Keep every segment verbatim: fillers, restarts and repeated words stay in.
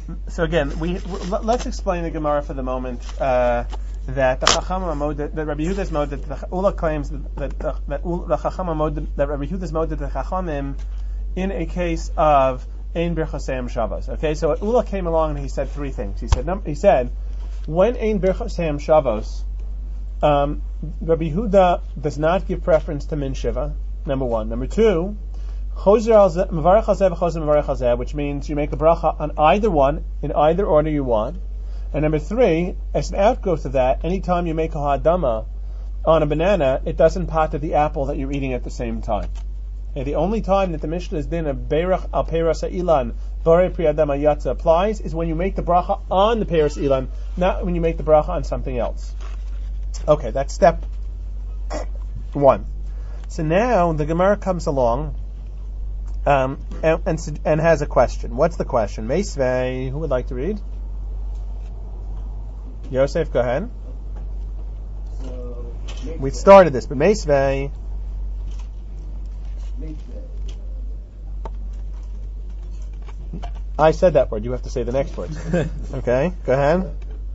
so again, we w- let's explain the Gemara for the moment. Uh, that the Chacham Amod, that, that Rabbi Yehuda's mode, that the Ula claims that that, that, that the Chacham Amod, that Rabbi Yehuda's mode, that the Chachamim in a case of Ein Birchosayim Shavos. Okay, so Ula came along and he said three things. He said, num- he said, when Ein Birchosayim Shavos, um, Rabbi Yehuda does not give preference to Min Shiva. Number one. Number two, which means you make a bracha on either one in either order you want. And number three, as an outgrowth of that, anytime you make a ha'adama on a banana, it doesn't pater the apple that you're eating at the same time. And the only time that the Mishnah's din of beirach al peiras ilan bare pri adam yatza applies is when you make the bracha on the peiras ilan, not when you make the bracha on something else. Okay, that's step one. So now the Gemara comes along um, and, and and has a question. What's the question? Meisvei, who would like to read? Yosef, go ahead. So, we started this, but Meisvei. I said that word. You have to say the next word. Okay, go ahead.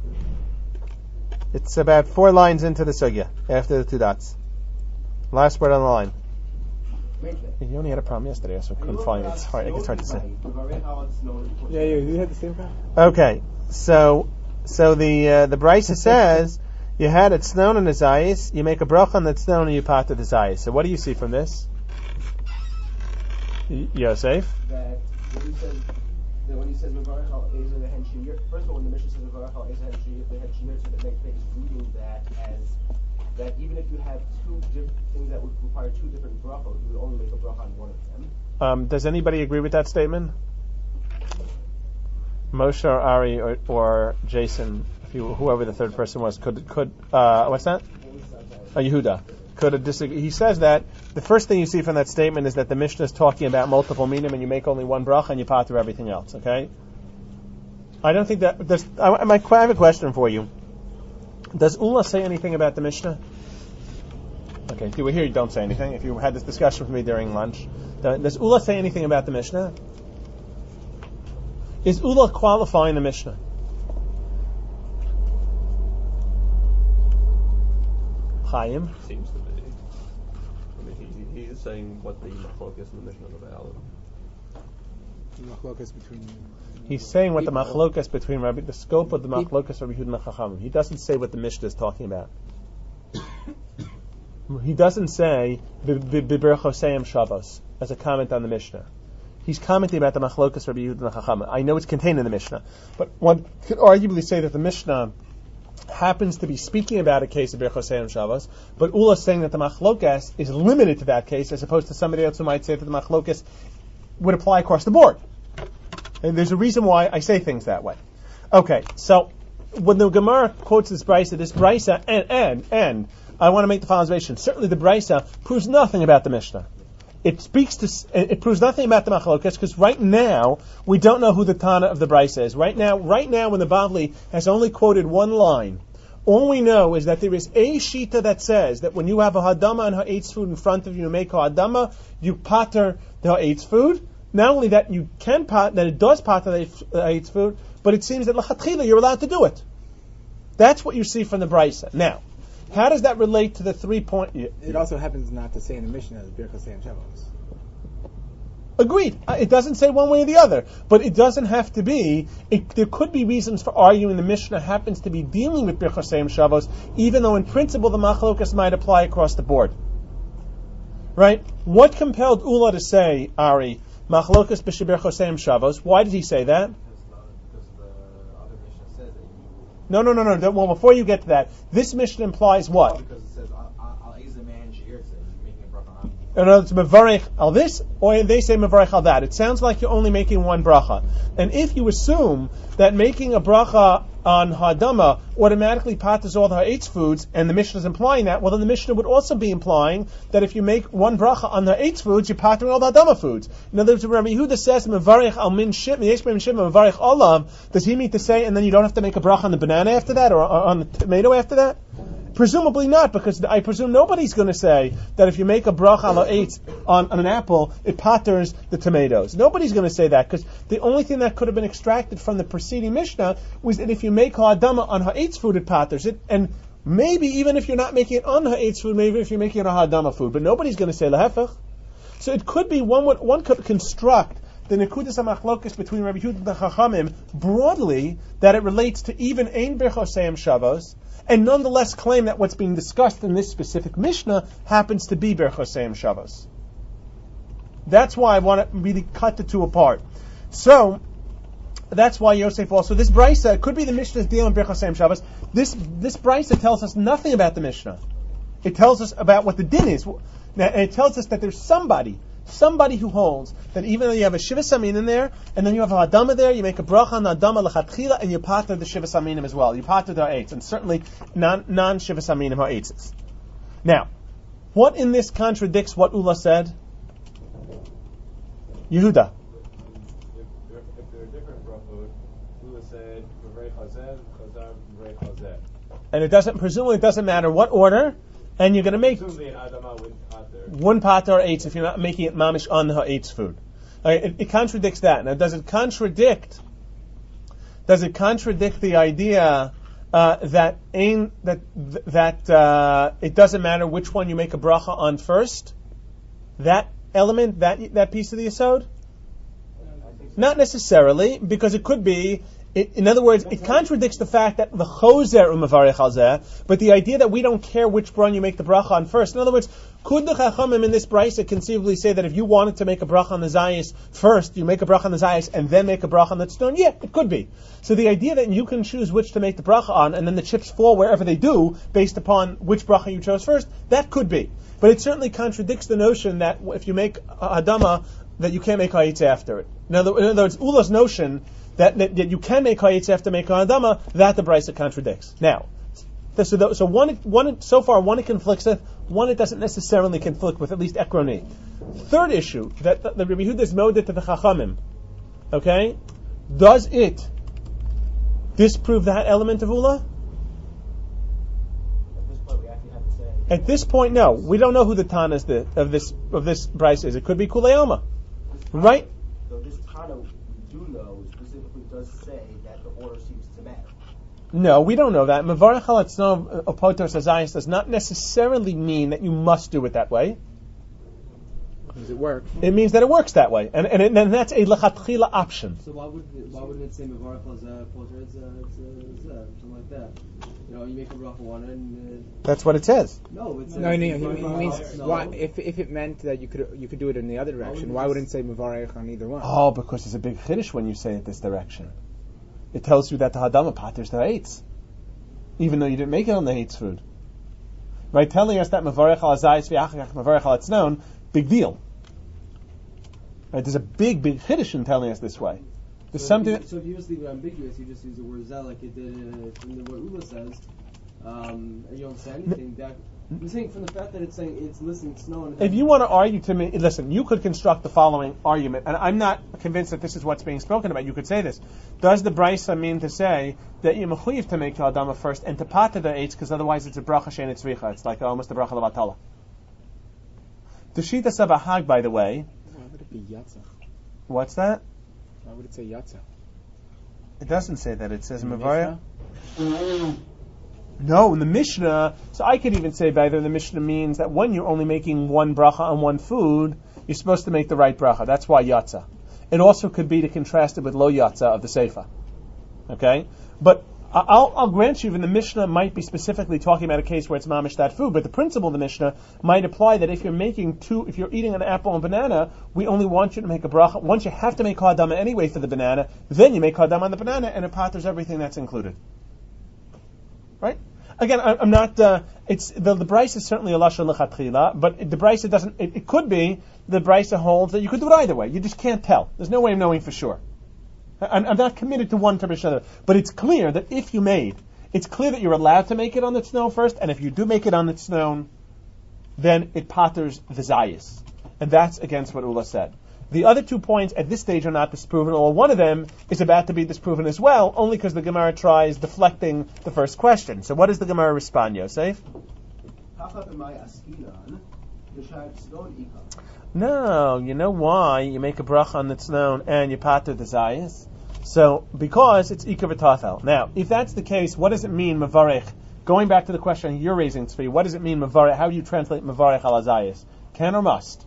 It's about four lines into the sugya after the two dots. Last word on the line. You only had a problem yesterday, so I couldn't find it. It's hard. It's hard to say. Yeah, yeah, you had the same problem. Okay, so so the uh, the Brisa says you had it snown in the zayis, you make a bracha on that snow and you pater the zayis. So what do you see from this? Y- Yosef? That when he says that when he says mevarach al ezer lehen shiyur, first of all, when the Mishnah says mevarach al ezer lehen shiyur, so that makes makes reading that as that even if you have two different things that would require two different brachos, you would only make a bracha on one of them. Um, does anybody agree with that statement? Moshe or Ari or, or Jason, if you, whoever the third person was, could could uh, what's that? Uh, Yehuda could disagree. He says that the first thing you see from that statement is that the Mishnah is talking about multiple minim, and you make only one bracha and you pater everything else. Okay. I don't think that. There's, I, I have a question for you. Does Ula say anything about the Mishnah? Okay, if you were here, you don't say anything. If you had this discussion with me during lunch, does Ula say anything about the Mishnah? Is Ula qualifying the Mishnah? Chaim? Seems to be. I mean, he, he is saying what the machlokas in the Mishnah is about. The machlokas between. He's saying what the machlokas between Rabbi, the scope of the machlokas Rabbi Yehuda and Chachamim. He doesn't say what the Mishnah is talking about. He doesn't say B'Berchosayim Shavos as a comment on the Mishnah. He's commenting about the machlokas Rabbi Yehuda and Chachamim. I know it's contained in the Mishnah, but one could arguably say that the Mishnah happens to be speaking about a case of B'Berchosayim Shavos, but Ula is saying that the machlokas is limited to that case, as opposed to somebody else who might say that the machlokas would apply across the board. And there's a reason why I say things that way. Okay, so when the Gemara quotes this brisa, this brisa, and, and, and, I want to make the following observation. Certainly the brisa proves nothing about the Mishnah. It speaks to, it proves nothing about the machlokas, because right now, we don't know who the Tana of the brisa is. Right now, right now when the Bavli has only quoted one line, all we know is that there is a shita that says that when you have a hadama and ha'etz food in front of you, you make a hadama, you pater the ha'etz food. Not only that you can pat, that it does pater the ha'etz food, but it seems that l'chatchila you're allowed to do it. That's what you see from the brisa. Now, how does that relate to the three point? It also happens not to say in the Mishnah as Birchosayim Shavos. Agreed. It doesn't say one way or the other, but it doesn't have to be. It, there could be reasons for arguing the Mishnah happens to be dealing with Birchosayim Shavos, even though in principle the machlokas might apply across the board. Right? What compelled Ula to say, Ari, machlokas b'Berchosayim Shavos? Why did he say that? No, no, no, no. Well, before you get to that, this Mishnah implies what? Oh, because it says, I'll ease the man shir, it says, making a bracha on. In other words, mevarech al this, or they say mevarech al that. It sounds like you're only making one bracha. And if you assume that making a bracha on hadama automatically paters all the ha'etz foods, and the Mishnah is implying that, well then the Mishnah would also be implying that if you make one bracha on the ha'etz foods, you're patering all the hadama foods. In other words, Rabbi Yehuda says, mevarech al min shim, yesh min shim, mevarech olav, does he mean to say, and then you don't have to make a bracha on the banana after that, or on the tomato after that? Presumably not, because I presume nobody's going to say that if you make a bracha ala eitz on, on an apple, it patters the tomatoes. Nobody's going to say that, because the only thing that could have been extracted from the preceding Mishnah was that if you make ha'adama on ha'etz food, it patters it, and maybe even if you're not making it on ha'etz food, maybe if you're making it on ha'adama food, but nobody's going to say lahefech. So it could be one would, one could construct the nekudas hamachlokas between Rabbi Yehuda and the Chachamim broadly that it relates to even ein berchoseim shavos, and nonetheless claim that what's being discussed in this specific Mishnah happens to be berchoseim shavos. That's why I want to really cut the two apart. So that's why Yosef also this brisa could be the Mishnah's dealing with berchoseim shavos. This this brisa tells us nothing about the Mishnah. It tells us about what the din is. Now, and it tells us that there's somebody, somebody who holds that even though you have a shiva samin in there, and then you have a hadama there, you make a bracha on the hadama lechatchila, and you pater the shiva saminim as well. You pater the ha'etz, and certainly non non shiva saminim ha'etzes. Now, what in this contradicts what Ula said? Yehuda. If, if there are different brachot, Ula said v'rei chazeh, chazar v'rei chazeh. And it doesn't, presumably it doesn't matter what order, and you're going to make Presumably an adama wouldn't pater. one pater or eitz if you're not making it mamish on the ha'etz food. Okay, it, it contradicts that. Now, does it contradict? Does it contradict the idea uh, that ain, that that uh, it doesn't matter which one you make a bracha on first? That element, that that piece of the yesod? Not necessarily, because it could be. It, in other words, it contradicts the fact that the choser umavarech al zeh, but the idea that we don't care which bron you make the bracha on first. In other words, could the chachamim in this brisa conceivably say that if you wanted to make a bracha on the zayis first, you make a bracha on the zayis and then make a bracha on the tznon? Yeah, it could be. So the idea that you can choose which to make the bracha on, and then the chips fall wherever they do, based upon which bracha you chose first, that could be. But it certainly contradicts the notion that if you make a hadama, that you can't make ha'etz after it. In other, in other words, Ula's notion That, that, that you can make ha'etz after make ha'adama, that the brisa contradicts. Now, so, so one, one, so far one it conflicts with, one it doesn't necessarily conflict with, at least ekroni. Third issue, that the, the Rabbi Yehuda is moded to the Chachamim. Okay? Does it disprove that element of Ula? At this point, we actually have to say. At this point, no. We don't know who the Tana is the, of this of this brisa is. It could be Kulei Alma. Right? So this Tana we do know specifically does say that the order seems to matter. No, we don't know that. Mevarech al atzno opotor sazayis does not necessarily mean that you must do it that way. Does it work? It means that it works that way, and and, it, and that's a lechatchila option. So why would it, why wouldn't it say mevarech al zeh poter it's it's something like that? You know, you make a bracha one and uh, That's what it says. no, it's No, no, he, he mevarech means al- no. why, if if it meant that you could you could do it in the other direction, why wouldn't it say mevarech on either one? Oh, because it's a big chiddush when you say it this direction. It tells you that the hadama paters the eitz, even though you didn't make it on the eitz food. Right, telling us that mevarech al azayis v'achakach mevarech al atznon, big deal. Right, there's a big, big chiddush in telling us this way. There's so something. If you, so if you just leave it ambiguous, you just use the word zeh like it did uh, in the, what Ula says, um, and you don't say anything. That I'm saying from the fact that it's saying it's listing snow. And If you want to argue to me, listen, you could construct the following argument, and I'm not convinced that this is what's being spoken about. You could say this. Does the brisa mean to say that you're mechuyev to make your adama first and to pater the eitz, because otherwise it's a bracha she'en tzricha. It's like almost a bracha levatala. The Shita Sabahag, by the way. Why would it be yatzach? What's that? Why would it say yatzach? It doesn't say that. It says In the Mavariya. No, in the Mishnah, so I could even say by the Mishnah means that when you're only making one bracha on one food, you're supposed to make the right bracha. That's why yatza. It also could be to contrast it with lo yatza of the Seifa. Okay? But I'll, I'll grant you, even the Mishnah might be specifically talking about a case where it's mamish that food, but the principle of the Mishnah might apply that if you're making two, if you're eating an apple and banana, we only want you to make a bracha. Once you have to make hadama anyway for the banana, then you make hadama on the banana, and it patters everything that's included. Right? Again, I, I'm not. Uh, it's the the brisa is certainly a lashon lechatchila, but the brisa doesn't. It, it could be the brisa holds that you could do it either way. You just can't tell. There's no way of knowing for sure. I'm, I'm not committed to one to the other, but it's clear that if you made, it's clear that you're allowed to make it on the snow first, and if you do make it on the snow, then it patters the zayis, and that's against what Ula said. The other two points at this stage are not disproven, or one of them is about to be disproven as well, only because the Gemara tries deflecting the first question. So what does the Gemara respond, Yosef? No, you know why you make a bracha on the tznon and you pater the zayis? So, because it's ikar v'tafel. Now, if that's the case, what does it mean, mavarech? Going back to the question you're raising, Tzvi, what does it mean, mavarech? How do you translate mavarech al zayis? Can or must?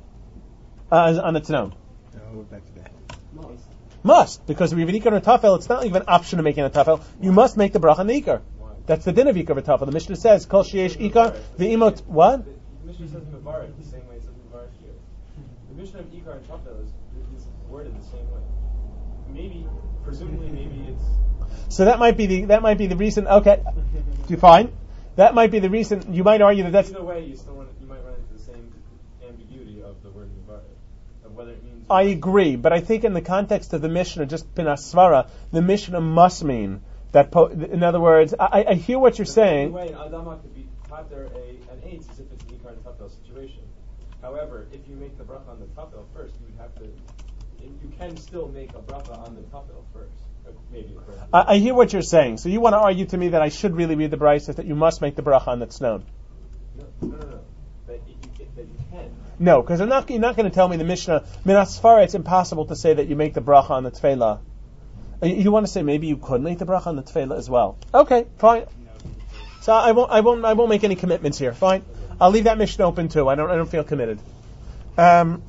Uh, on the tznon. No, back to that. Must. Must, because we have an ikar v'tafel, it's not even an option of making a tafel. You must make the bracha on the ikar. That's the din of ikar v'tafel. The Mishnah says, kol sheyesh ikar v'imot, what? The Mishnah says mavarech the same way it says mavarech here. The Mishnah of ikar and tafel is, is worded the same way. Maybe, presumably, maybe it's. So that might be the that might be the reason. Okay, do you find that might be the reason? You might argue that that's. Either way, you still want you might run into the same ambiguity of the word mavarech, of whether it means. I agree, but I think in the context of the Mishnah, just pinasvara, the Mishnah must mean that. Po- in other words, I, I hear what you're the saying. Way an adama could be pater a an eitz as if it's an ikar and tafel situation. However, if you make the bracha on the tafel first, you would have to. You can still make a bracha on the tafel first. Maybe first. I, I hear what you're saying. So you want to argue to me that I should really read the braysos that you must make the bracha on the tznon. No, no, no, no. That you, that you can. No, because I'm not. You're not going to tell me the Mishnah minasfara. It's impossible to say that you make the bracha on the tefillah. You want to say maybe you could make the bracha on the tefillah as well? Okay, fine. So I won't. I won't. I won't make any commitments here. Fine. I'll leave that Mishnah open too. I don't. I don't feel committed. Um.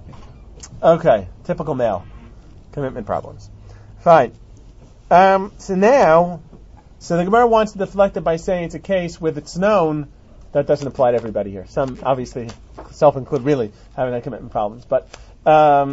Okay, typical male. Commitment problems. Fine. Um, so now, so the Gemara wants to deflect it by saying it's a case with it's known. That doesn't apply to everybody here. Some, obviously, self-include really having that commitment problems. But, um,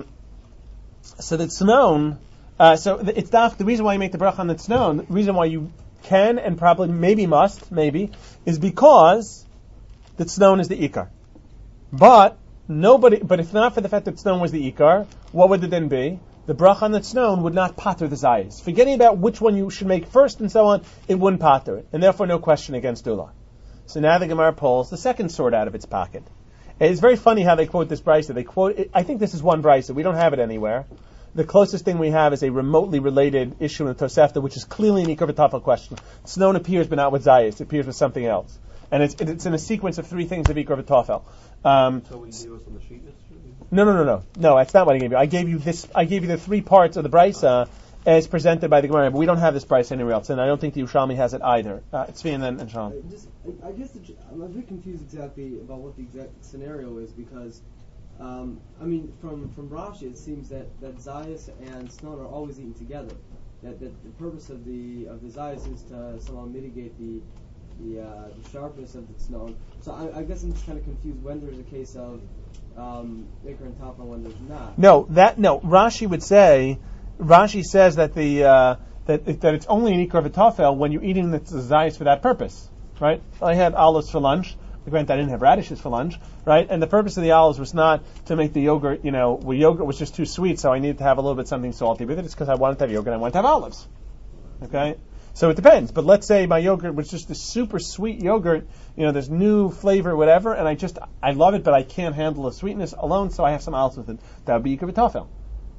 so that's known, uh, so it's daf, the reason why you make the bracha on the tznon, the reason why you can and probably maybe must, maybe, is because the tznon is the ikar. But, Nobody, but if not for the fact that tznon was the ikar, what would it then be? The bracha on the tznon would not pater the zayis. Forgetting about which one you should make first and so on, it wouldn't pater it, and therefore no question against dula. So now the Gemara pulls the second sword out of its pocket. It's very funny how they quote this brisa. They quote, it, I think this is one brisa. We don't have it anywhere. The closest thing we have is a remotely related issue in the Tosefta, which is clearly an ikar v'tafel question. Tznon appears, but not with zayis. It appears with something else. And it's, it's in a sequence of three things of ikar v'tafel. Um, so what you gave us on the sheet yesterday? No, no, no, no. No, that's not what I gave you. I gave you this. I gave you the three parts of the brisa as presented by the Gemara, but we don't have this brisa anywhere else, and I don't think the Yerushalmi has it either. Uh, it's Tzvi and then and Shalom. I, just, I, I guess the, I'm a bit confused exactly about what the exact scenario is because, um, I mean, from from Rashi it seems that that zayis and tznon are always eaten together. That that the purpose of the of the zayis is to somehow mitigate the the, uh, the sharpness of the tznon. So I, I guess I'm just kind of confused when there's a case of um, ikar and tafel when there's not. No, that no. Rashi would say, Rashi says that the uh, that that it's only an ikar v'tafel when you're eating the zayis for that purpose, right? I had olives for lunch. Granted, I didn't have radishes for lunch, right? And the purpose of the olives was not to make the yogurt, you know, well, yogurt was just too sweet, so I needed to have a little bit something salty with it. It's because I wanted to have yogurt and I wanted to have olives. Okay? So it depends. But let's say my yogurt was just a super sweet yogurt, you know, there's new flavor, whatever, and I just, I love it, but I can't handle the sweetness alone, so I have some olives with it. That would be ikar v'tafel.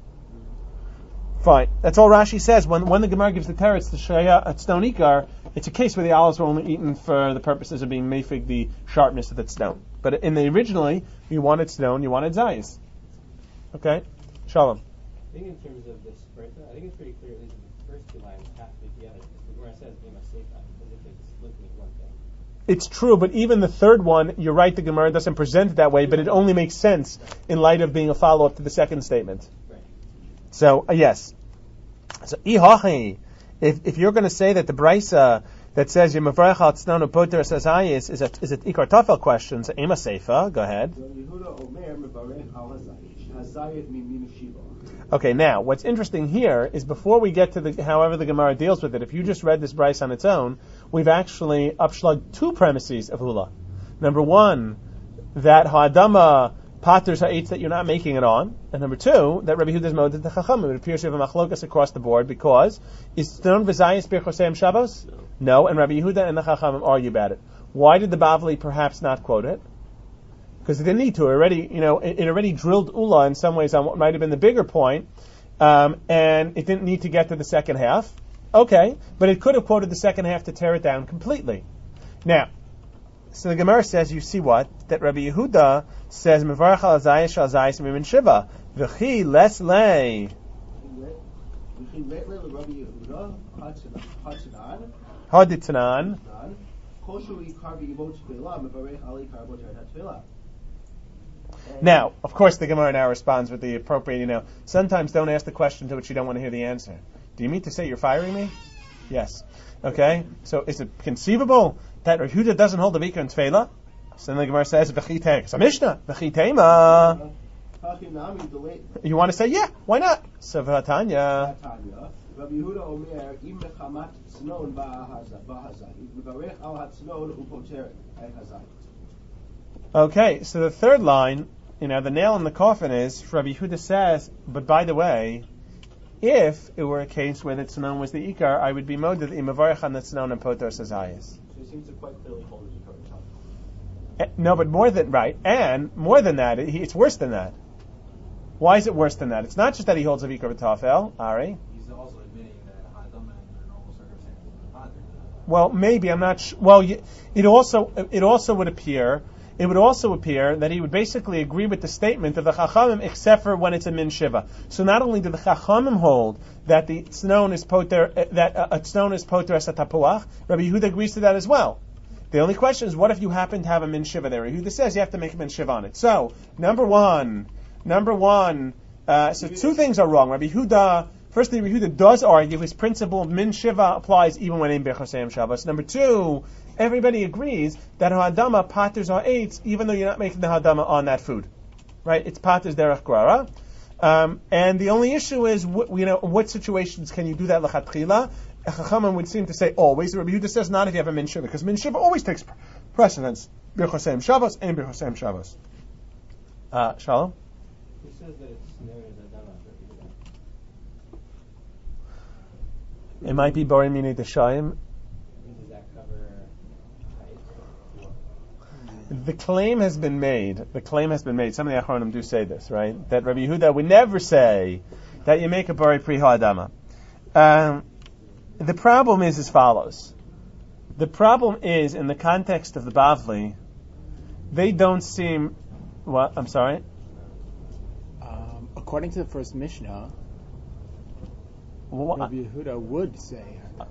Fine. That's all Rashi says. When when the Gemara gives the teretz, the shaya at stone ikar, it's a case where the olives were only eaten for the purposes of being mefig the sharpness of the stone. But in the originally, you wanted stone, you wanted zayis. Okay? Shalom. I think in terms of this brisa, I think it's pretty clear at least the first two lines have to be together. The Gemara says ema sefa, as if it's looking at one thing. It's true, but even the third one, you're right, the Gemara doesn't present it that way, but it only makes sense in light of being a follow-up to the second statement. Right. So, uh, yes. So, ihachi, if if you're going to say that the brisa that says Yemavrech al tznon u'poter sazayis is a is an ikar tafel question, so ema seifa, go ahead. Okay, now what's interesting here is before we get to the however the Gemara deals with it, if you just read this brisa on its own, we've actually upshlugged two premises of hula. Number one, that ha'adama paters ha'etz that you're not making it on, and number two, that Rabbi Yehuda's moded the chachamim. It appears you have a machlokas across the board because is tznon v'zayis b'choseim Shabbos? No, and Rabbi Yehuda and the chachamim argue about it. Why did the Bavli perhaps not quote it? because it didn't need to. It already, you know, it, it already drilled ula in some ways on what might have been the bigger point, um, and it didn't need to get to the second half. Okay, but it could have quoted the second half to tear it down completely. Now, so the Gemara says, you see what? That Rabbi Yehuda says, Mevarach al Azayis shal Azayis mimin Shiva. V'chi les lei. Haditanan. Now, of course, the Gemara now responds with the appropriate, you know, sometimes don't ask the question to which you don't want to hear the answer. Do you mean to say you're firing me? Yes. Okay, so is it conceivable that Rav Yehuda doesn't hold the Vika and Tefela? So then the Gemara says, V'chitei. It's a Mishnah. V'chiteima. You want to say, yeah, why not? So V'atanya. Rabbi Yehuda Omer, im mechamat tznon ba'hazai, mevarech al hatznon upoter hazai. Okay, so the third line, you know, the nail in the coffin is, Rabbi Yehuda says, but by the way, if it were a case where the tznon was the ikar, I would be moded im mevarech on the tznon and poter sazayis. So he seems to quite clearly hold the ikar and top. No, but more than, right, and more than that, it, it's worse than that. Why is it worse than that? It's not just that he holds a vikar b'tafel, Ari. He's also admitting that Hadam under normal circumstances would not do that. Well, maybe I'm not. Sh- well, it also it also would appear it would also appear that he would basically agree with the statement of the Chachamim, except for when it's a min shiva. So not only do the Chachamim hold that the tznon is poter that a tznon is poter as a tapuach, Rabbi Yehuda agrees to that as well. The only question is, what if you happen to have a min shiva there? Rabbi Yehuda says you have to make a min shiva on it. So number one, number one. Uh, so two things are wrong. Rabbi Yehuda. Firstly, Rabbi Yehuda does argue his principle of min shiva applies even when in bechosayim Shabbos. Number two, everybody agrees that hadama paters are eitz, even though you're not making the hadama on that food, right? It's paters derech grara, um, and the only issue is, what, you know, what situations can you do that lechatchila? Chachamim would seem to say always. Rabbi Yehuda says not if you have a min shiva, because min shiva always takes precedence bechosayim Shabbos and bechosayim Shabbos. Uh, Shalom. Who says that it's known as hadama? It might be Borim Minei Deshayim. Does that cover height? The claim has been made. The claim has been made. Some of the Achronim do say this, right? That Rabbi Yehuda would never say that you make a Bari Pri Ha'adama. Um, the problem is as follows. The problem is, in the context of the Bavli, they don't seem... What? I'm sorry? Um, according to the first Mishnah, What? Rabbi Yehuda would say.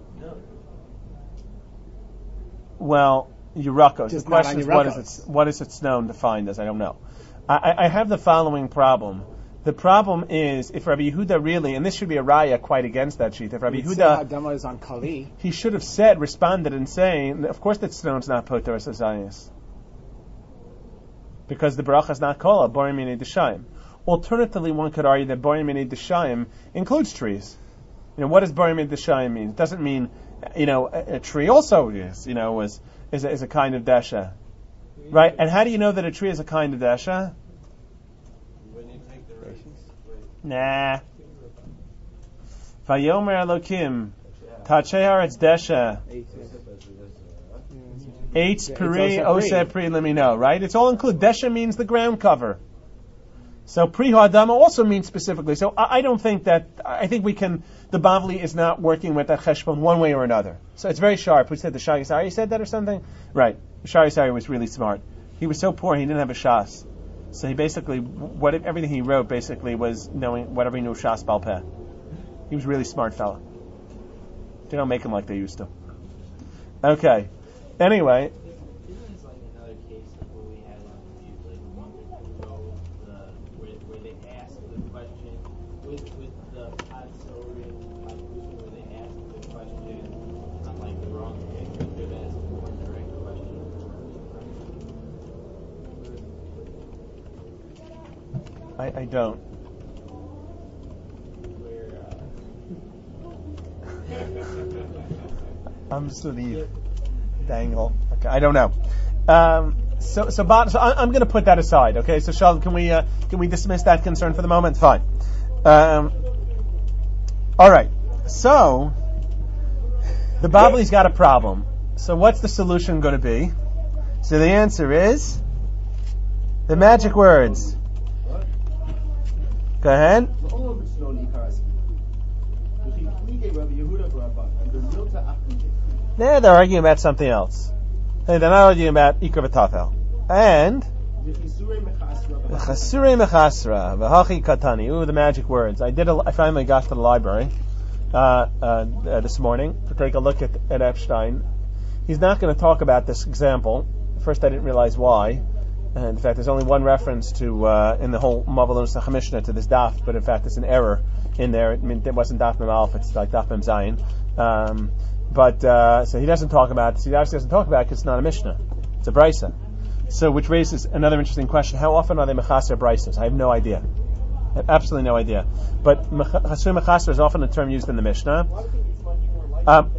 Well, Yerakos. Just The question not is, on what is Yerakos. it? What is its known defined as? I don't know. I, I have the following problem. The problem is, if Rabbi Yehuda really, and this should be a raya quite against that sheet, if Rabbi We'd say Yehuda, Hadama is on Kali. he should have said, responded and saying, of course that stone's not poter as Zayis. Because the bracha is not called Borim Minei Deshayim. Alternatively, one could argue that Borim Minei Deshayim includes trees. You know, what does Borim Minei Deshayim mean? It doesn't mean, you know, a, a tree also is, you know, is, is, a, is a kind of desha. Right? And how do you know that a tree is a kind of desha? When you take the rations. Nah. Vayomer Elokim, Tachei Haaretz desha, Eitz Peri Oseh Pri Lemino, right? It's all included. Desha means the ground cover. So Pri Ha'adama also means specifically. So I, I don't think that, I think we can, the Bavli is not working with that cheshbon one way or another. So it's very sharp. Who said the Shai Yisari said that or something? Right. The Shai Yisari was really smart. He was so poor he didn't have a shas. So he basically, what everything he wrote basically was knowing whatever he knew shas bal peh. He was a really smart fella. They don't make him like they used to. Okay. Anyway. Isn't this like another case of what we had in like a month or two ago, the, where, where they asked the question with with the Hatzorin Hakusim, where they asked the question on like the wrong thing, they could ask a more direct question. I, I don't. Where uh, I'm just the dangle. Okay, I don't know. Um, so, so, Bob, so I, I'm going to put that aside. Okay, so Shalom, can we uh, can we dismiss that concern for the moment? Fine. Um, all right. So, the Bavli's got a problem. So, what's the solution going to be? So, the answer is The magic words. What? Go ahead. All of it's known Ikarasi. There, they're arguing about something else. Hey, they're not arguing about Ikar v'Tafel. And Chasurei mechasra v'hachi katani. Ooh, the magic words. I did. A, I finally got to the library uh, uh, uh, this morning to take a look at, at Epstein. He's not going to talk about this example. First, I didn't realize why. And in fact, there's only one reference to uh, in the whole Mavalon Sach Mishnah to this daf, but in fact, it's an error in there. I mean, it wasn't daf mem alf; it's like daf mem zayin. Um, but uh, so he doesn't talk about it. So he obviously doesn't talk about it because it's not a Mishnah; it's a brisa. So, which raises another interesting question: how often are they mechaser brisas? I have no idea. I have absolutely no idea. But chasur mechaser is often a term used in the Mishnah. Um,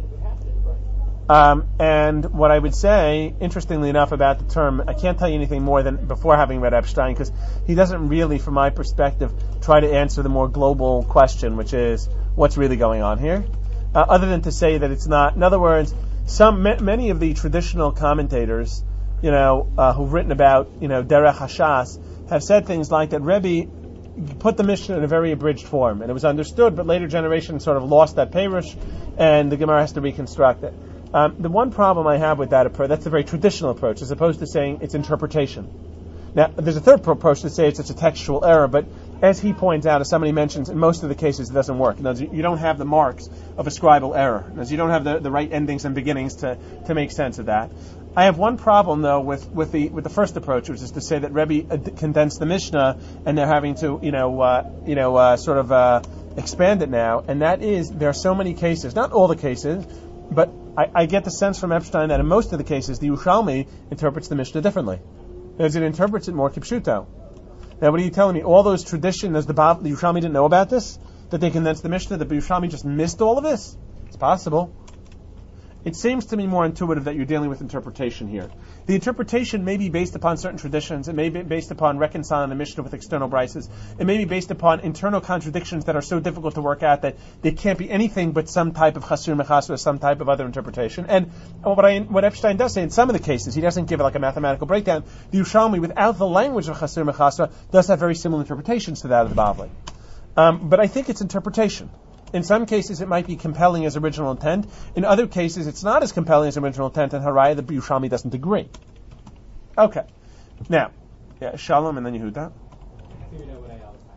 Um, and what I would say, interestingly enough, about the term, I can't tell you anything more than before having read Epstein, because he doesn't really, from my perspective, try to answer the more global question, which is, what's really going on here? Uh, other than to say that it's not, in other words, some ma- many of the traditional commentators, you know, uh, who've written about, you know, Derech Hashas, have said things like that Rebbe put the Mishnah in a very abridged form, and it was understood, but later generations sort of lost that perush, and the Gemara has to reconstruct it. Um, the one problem I have with that approach, that's a very traditional approach, as opposed to saying it's interpretation. Now, there's a third approach to say it's, it's a textual error, but as he points out, as somebody mentions, in most of the cases it doesn't work. In other words, you don't have the marks of a scribal error. In other words, you don't have the, the right endings and beginnings to, to make sense of that. I have one problem, though, with, with the with the first approach, which is to say that Rebbe uh, condensed the Mishnah, and they're having to, you know, uh, you know, uh, sort of uh, expand it now, and that is, there are so many cases, not all the cases, but I, I get the sense from Epstein that in most of the cases, the Yerushalmi interprets the Mishnah differently. As it interprets it more kipshuto. Now, what are you telling me? All those traditions, the, Bab, the Yerushalmi didn't know about this? That they condensed the Mishnah? That the Yerushalmi just missed all of this? It's possible. It seems to me more intuitive that you're dealing with interpretation here. The interpretation may be based upon certain traditions. It may be based upon reconciling the Mishnah with external brises. It may be based upon internal contradictions that are so difficult to work out that there can't be anything but some type of chasur mechasra or some type of other interpretation. And what, I, what Epstein does say, in some of the cases, he doesn't give it like a mathematical breakdown. The Yerushalmi, without the language of chasur mechasra, does have very similar interpretations to that of the Bavli. Um, but I think it's interpretation. In some cases, it might be compelling as original intent. In other cases, it's not as compelling as original intent, and Haraya, the Yerushalmi doesn't agree. Okay. Now, yeah, Shalom and then Yehuda. I figured out what I always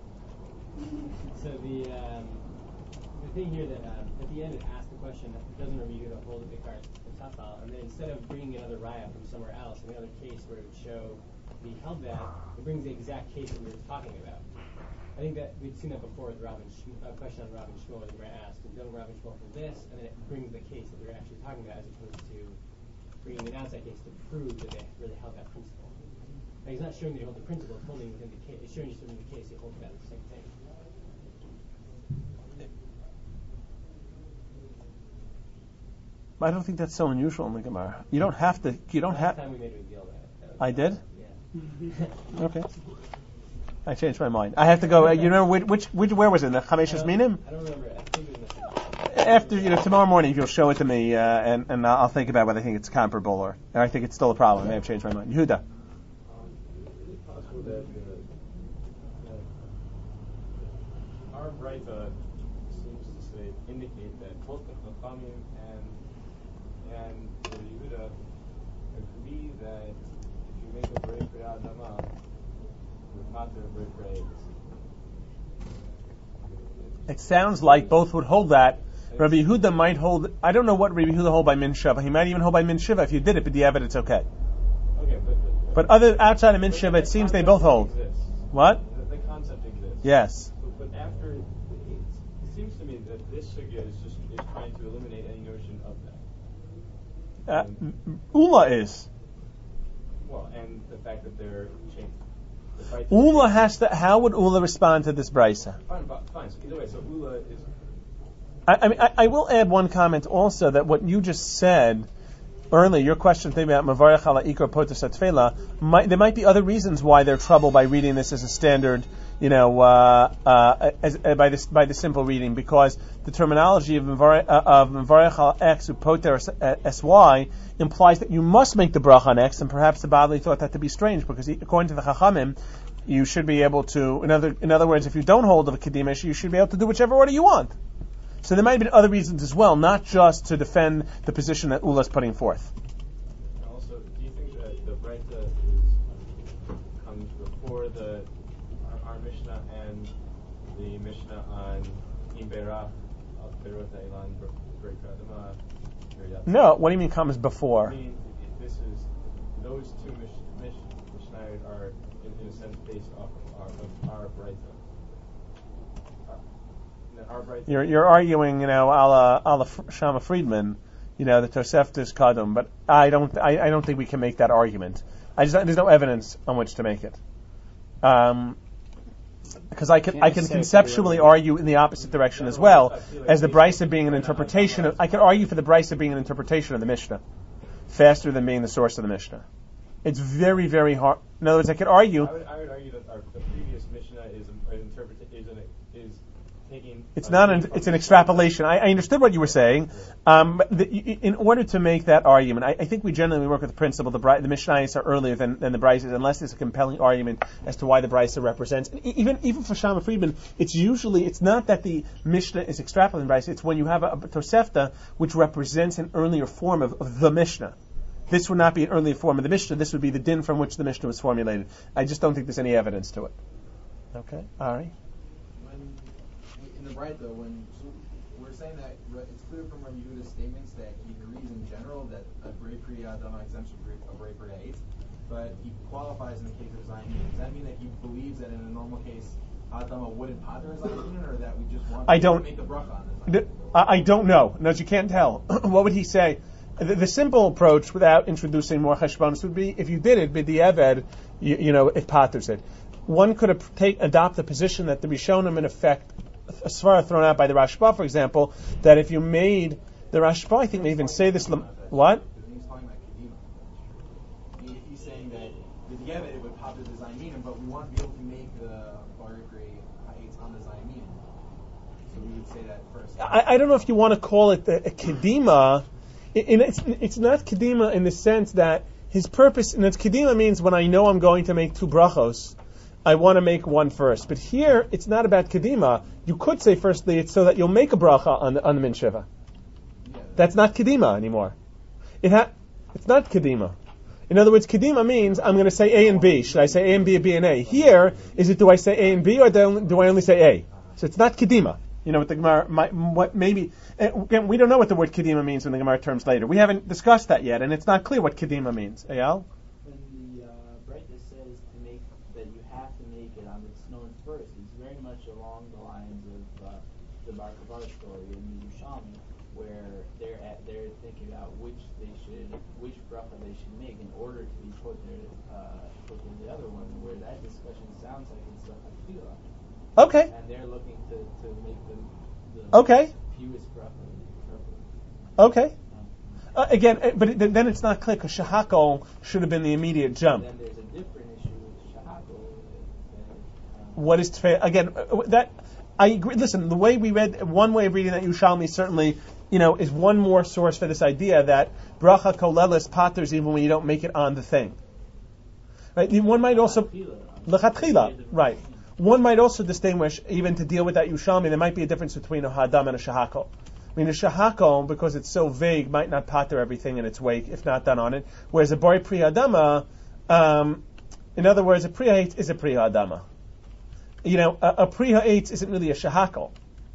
have. So the um, the thing here that um, at the end it asks the question, doesn't review the whole Bikar Tafal, and then instead of bringing another raya from somewhere else, another case where it would show the held that, it brings the exact case that we were talking about. I think that we'd seen that before with Rabin Shmuel, a question on Rabin Shmuel, where they asked, and don't Rabin Shmuel from this, and then it brings the case that they're actually talking about, as opposed to bringing an outside case to prove that they really held that principle. Like, he's not showing that he holds the principle, it's holding within the case. It's showing you within the case, he holds about the same thing. I don't think that's so unusual in the Gemara. You don't have to. You don't have. Last time we made a big deal about it. I did. Yeah. Okay. I changed my mind. I have to go. Uh, you remember which, which, which, where was it? The Chameshes Minim? I don't remember. I think it was After, you know, tomorrow morning, you'll show it to me, uh, and, and I'll think about whether I think it's comparable or, or I think it's still a problem. I may have changed my mind. Yehuda. Um, is it possible that uh, uh, our Breita seems to say, indicate that both the Chachamim and and the Yehuda agree that if you make a break for Adama, it sounds like both would hold that. Rabbi Yehuda might hold. I don't know what Rabbi Yehuda hold by Min Shiva. He might even hold by Min Shiva. If you did it, but the evidence, okay. Okay, but, but, but other outside of Min Shiva, it seems they both hold. Exists. What? The, the concept exists. Yes. But, but after, it, it seems to me that this sugya is just is trying to eliminate any notion of that. Uh, Ula is. Well, and the fact that they're changed. Ula has to. How would Ula respond to this brisa? Fine, fine. So either way, so Ula is. I, I mean, I, I will add one comment also that what you just said earlier, your question thing about Mavarech ala Ikar Potus Atfela, might there might be other reasons why they're troubled by reading this as a standard you know, uh, uh, as, uh, by this by the simple reading, because the terminology of Mevarech uh, of Mevarech al X upoter S Y implies that you must make the bracha on X, and perhaps the Bavli thought that to be strange, because he, according to the Chachamim, you should be able to, in other in other words, if you don't hold of a Kedimish, you should be able to do whichever order you want. So there might have been other reasons as well, not just to defend the position that Ula is putting forth. Also, do you think that the Breita is comes before the our, our Mishnah and the Mishnah on Imberach of Perot Eilan Brei Kadama? No, what do you mean comes before? I mean, this is those two Mish, Mish, Mishnayot are in, in a sense based off of our, of our Breita. Our, our Breita. You're you're arguing, you know, a la, a la Shama Friedman, you know, the Tosefta Kadum, but I don't I, I don't think we can make that argument. I just there's no evidence on which to make it. Um, because I can I can conceptually argue in the opposite direction as well, as the Brisa being an interpretation of, I can argue for the Brisa being an interpretation of the Mishnah, faster than being the source of the Mishnah. It's very, very hard. In other words, I could argue. I would, I would argue that our, the previous Mishnah is an interpretation is, an, is taking. It's not an. It's an extrapolation. I, I understood what you were saying. Um, but the, in order to make that argument, I, I think we generally work with the principle the the Mishnayos are earlier than, than the Brises, unless there's a compelling argument as to why the Brisa represents. And even even for Shama Friedman, it's usually it's not that the Mishnah is extrapolating Brisa. It's when you have a, a Tosefta which represents an earlier form of, of the Mishnah. This would not be an earlier form of the Mishnah. This would be the din from which the Mishnah was formulated. I just don't think there's any evidence to it. Okay, Ari? When, in the Breita, when so we're saying that it's clear from Rabbi Yehuda's statements that he agrees in general that a Brei Pri Adama exempts a Brei Pri Eitz, but he qualifies in the case of Zayin. Does that mean that he believes that in a normal case, Adama wouldn't pater Zayin, or that we just want I to don't, make the bracha on it? I don't know. No, you can't tell. What would he say? The, the simple approach, without introducing more cheshbonos, would be if you did it, b'di'eved, you, you know, it paters it. One could have take, adopt the position that the Rishonim, in effect, a svara thrown out by the Rashba, for example, that if you made the Rashba, I think they even say this. What? He's talking about Kedima. He, he's saying that b'di'eved it would pater the Zayin, but we want to be able to make the Brei Pri Eitz on the Zayin. So we would say that first. I, I don't know if you want to call it a, a Kedima. In, it's, it's not Kedima in the sense that his purpose, and it's Kedima means when I know I'm going to make two brachos, I want to make one first. But here, it's not about Kedima. You could say firstly, it's so that you'll make a bracha on the, on the Min Shiva. That's not Kedima anymore. It ha- it's not Kedima. In other words, Kedima means I'm going to say A and B. Should I say A and B or B and A? Here, is it do I say A and B or do I only say A? So it's not Kedima. You know what the Gemara, my, what maybe, again, we don't know what the word Kedima means when the Gemara terms later. We haven't discussed that yet, and it's not clear what Kedima means. Eyal? When the uh, Breita says to make, that you have to make it on the snow first, it's very much along the lines of uh, the Bar Kavar story in the Yerushalmi, where they're at, they're thinking about which they should, which bracha they should make in order to be put there, uh, put in the other one, where that discussion sounds like it's a Hafila. Okay. And they're looking to, to make the, the okay. fewest bracha. Okay. Uh, again, uh, but it, then it's not clear because Shahakol should have been the immediate jump. And then there's a different issue with Shahakol. Um, what is tefei? Again, uh, that I agree. Listen, the way we read, one way of reading that Yerushalmi certainly, you know, is one more source for this idea that bracha kolelis paters even when you don't make it on the thing. Right. One might also lechatchila. Right. One might also distinguish, even to deal with that Yerushalmi, there might be a difference between a hadam and a shahakol. I mean, a shahakol, because it's so vague, might not pater everything in its wake if not done on it. Whereas a bori pri hadama, um, in other words, a pri ha'etz is a pri hadama. You know, a, a pri ha'etz isn't really a shahakol.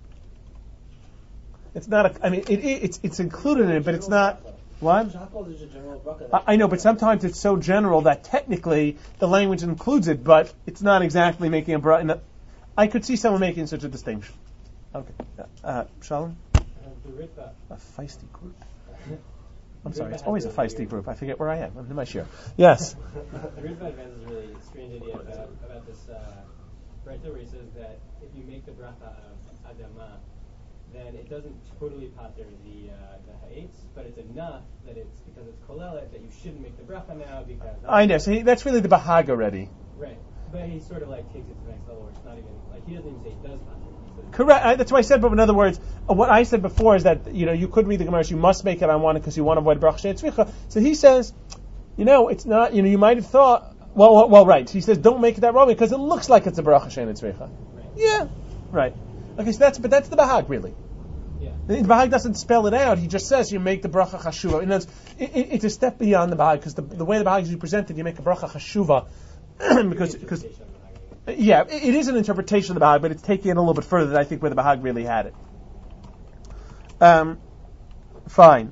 It's not a. I mean, it, it, it's it's included in it, but it's not. What? I, I know, but sometimes it's so general that technically the language includes it, but it's not exactly making a bracha. I could see someone making such a distinction. Okay, uh, Shalom. A feisty group. I'm sorry, it's always a feisty group. I forget where I am. I'm in my share. Yes. The Rizva advances a really strange idea about, about this uh, Breita where he says that if you make the bracha of Adama, then it doesn't totally pater the uh, the ha'etz, but it's enough that it's because it's kolelet that you shouldn't make the bracha now because. I know. So he, that's really the bahag already. Right. But he sort of like takes it to the next level where it's not even, like he doesn't even say he does not. Correct. I, that's what I said. But in other words, uh, what I said before is that you know you could read the Gemara. You must make it on one because you want to avoid bracha she'et tzricha. So he says, you know, it's not. You know, you might have thought. Well, well, well, right. He says, don't make it that wrong because it looks like it's a bracha she'et tzricha. Right. Yeah. Right. Okay. So that's but that's the Bahag really. Yeah. The Bahag doesn't spell it out. He just says you make the bracha chashuva. And it's, it, it's a step beyond the Bahag because the, the way the Bahag is presented, you make a bracha chashuva because because. Yeah, it, it is an interpretation of the Bahag, but it's taking it a little bit further than I think where the Bahag really had it. Um, fine.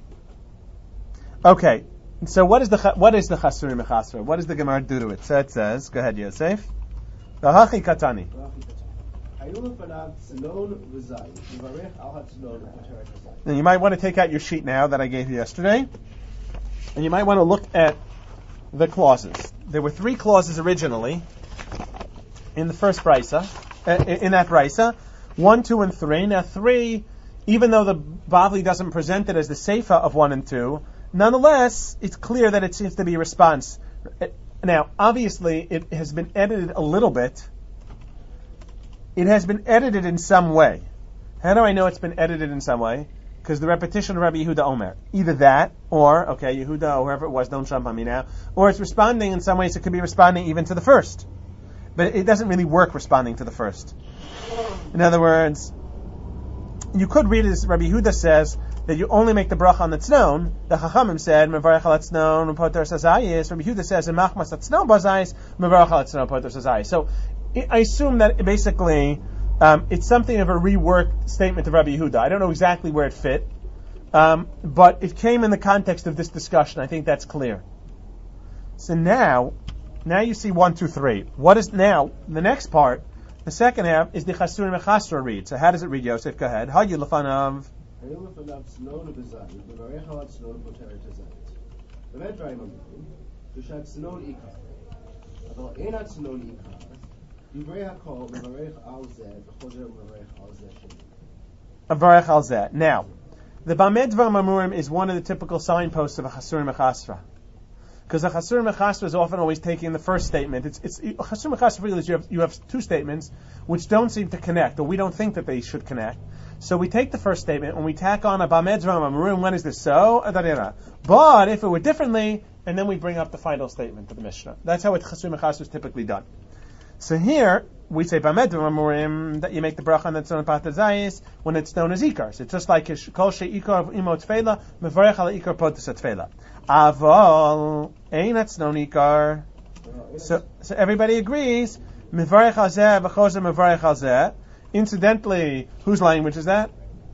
Okay, so what is the what is the Chasurim Mechasra? What does the Gemara do to it? So it says, go ahead, Yosef. V'hachi katani. Now you might want to take out your sheet now that I gave you yesterday, and you might want to look at the clauses. There were three clauses originally in the first brisa, uh, in that brisa, one, two, and three. Now three, even though the Bavli doesn't present it as the seifa of one and two, nonetheless, it's clear that it seems to be a response. Now, obviously, it has been edited a little bit. It has been edited in some way. How do I know it's been edited in some way? Because the repetition of Rabbi Yehuda Omer. Either that, or, okay, Yehuda, or whoever it was, don't jump on me now, or it's responding in some ways, it could be responding even to the first. But it doesn't really work responding to the first. In other words, you could read it as Rabbi Yehuda says that you only make the bracha on the tznon. The Chachamim said, Mevarech al tznon u'poter sazayis. Rabbi Yehuda says, Machmas tznon bazayis, Mevarech al tznon u'poter sazayis. So I assume that basically um, it's something of a reworked statement of Rabbi Yehuda. I don't know exactly where it fit, um, but it came in the context of this discussion. I think that's clear. So now, Now you see one, two, three. What is now the next part? The second half is the Chasurim Mechasra read. So how does it read, Yosef? Go ahead. Hagi lefanav. Avarech al zeh. Now, the Bamed Dvar Mamurim is one of the typical signposts of a Chasurim Mechasra. Because a Chasur Mechasra is often always taking the first statement. It's, it's Chasur Mechasra really is you have, you have two statements which don't seem to connect, or we don't think that they should connect. So we take the first statement and we tack on a Bamed Dvar Mamurim. When is this so? But if it were differently, and then we bring up the final statement of the Mishnah. That's how a Chasur Mechasra is typically done. So here we say Bamed Dvar Mamurim that you make the bracha on the tzon pater zayis when it's known as ikar. So it's just like kol sheikar of imo tefela mevarech al ikar potus tefela. Aval einat snonikar. So, so everybody agrees. Mevarech hazeh v'chozer mevarech hazeh. Incidentally, whose language is that?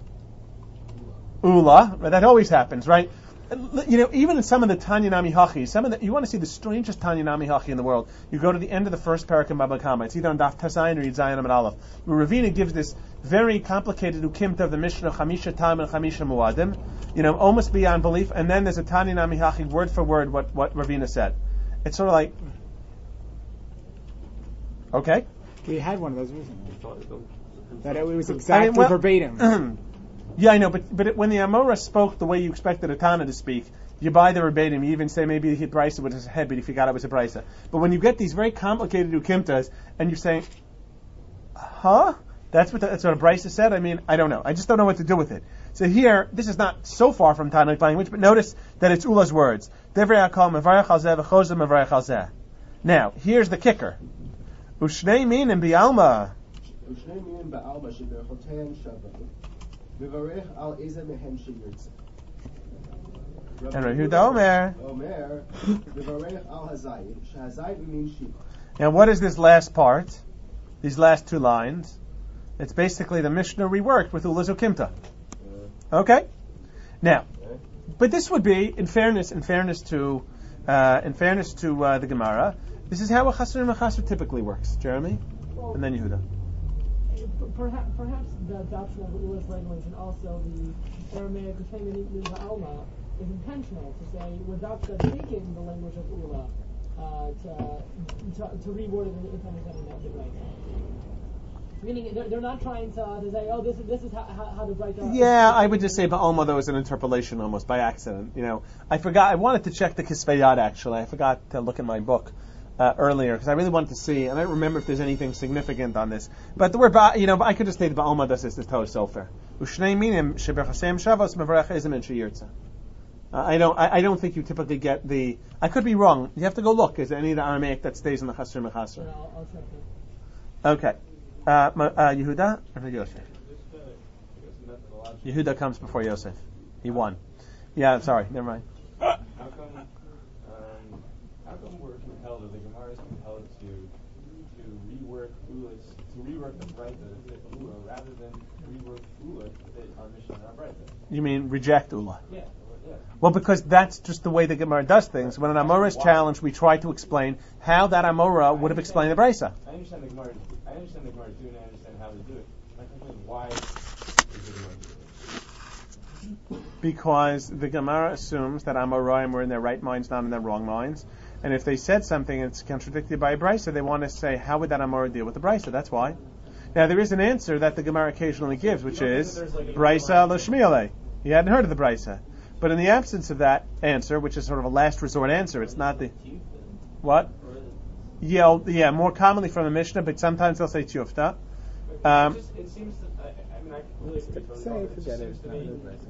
Ula. That always happens, right? You know, even in some of the Tanya Nami Hachi, some of the, you want to see the strangest Tanya Nami Hachi in the world. You go to the end of the first parak in Baba Kama. It's either on Daf Tazayin or Yitzayin Amid Aleph. Where Ravina gives this very complicated ukimta of the Mishnah Chamisha Tam and Chamisha Muadim. You know, almost beyond belief. And then there's a Tanya Nami Hachi, word for word, what, what Ravina said. It's sort of like, okay. We had one of those recently. That it was exactly I mean, well, verbatim. Yeah, I know, but but it, when the Amora spoke the way you expected a Tana to speak, you buy the verbatim. You even say maybe he hit Brisa with his head, but he forgot it was a Brisa. But when you get these very complicated ukimtas, and you're saying, huh? That's what the, that's what a Brisa said? I mean, I don't know. I just don't know what to do with it. So here, this is not so far from Tanakh language, but notice that it's Ula's words. Now, here's the kicker. Ushnei min and bi'alma. Ushnei min ba'alma sheberchotein shabbat. Mevarech al eze mehen sheyirtze. And Yehuda Omer. Omer. Mevarech al hazayit. Shehazayit means sheep. Now, what is this last part? These last two lines. It's basically the Mishnah reworked with Ula's ukimta. Okay. Now, but this would be, in fairness, in fairness to, uh, in fairness to uh, the Gemara, this is how a Chasur Mechasra typically works. Jeremy, well, and then Yehuda. Perhaps, perhaps the adoption of Ula's language and also the Aramaic Alma is intentional to say we're Dafka taking the language of Ula uh, to, to to reword it if understanding that the right. Meaning they're, they're not trying to, to say, oh, this is this is how, how, how to write. Yeah, I would just say Ba'alma though is an interpolation almost by accident. You know, I forgot. I wanted to check the Kisvei Yad actually. I forgot to look in my book. uh, earlier because I really wanted to see, and I don't remember if there's anything significant on this. But the word, ba, you know, I could just say the Ba'alma does this, this Torah Sofer. Ushnei minim shebechasem shavos mevarech ezim and sheyirtza. I don't. I, I don't think you typically get the. I could be wrong. You have to go look. Is there any of the Aramaic that stays in the Chasr Mechasr? Yeah, I'll, I'll check it. Okay. Uh, ma- uh, Yehuda or Yosef? Yehuda comes before Yosef. He won. Yeah. Sorry. Never mind. How come? Um, how come we're compelled, or the Gemara is compelled to to rework Ula, to rework the Breita to fit Ula rather than rework Ula to fit our Mishnah and our Breita? You mean reject Ula? Yeah. Yeah. Well, because that's just the way the Gemara does things. When an Amora is challenged, we try to explain how that Amora would have explained the Brisa. I understand the Gemara. I understand the Gemara do, and I understand how they do it. My question is why is the Gemara do it? Because the Gemara assumes that Amoraim were in their right minds, not in their wrong minds. And if they said something and it's contradicted by a Brisa, they want to say, how would that Amora deal with the Brisa? That's why. Now, there is an answer that the Gemara occasionally gives, which is Brisa lo shmiele. He hadn't heard of the Brisa. But in the absence of that answer, which is sort of a last resort answer, it's not the... What? Yeah, yeah, more commonly from the Mishnah, but sometimes they'll say Tiyufta. Um, it, just, it seems to, I, I mean, I really could be totally wrong. It just seems to me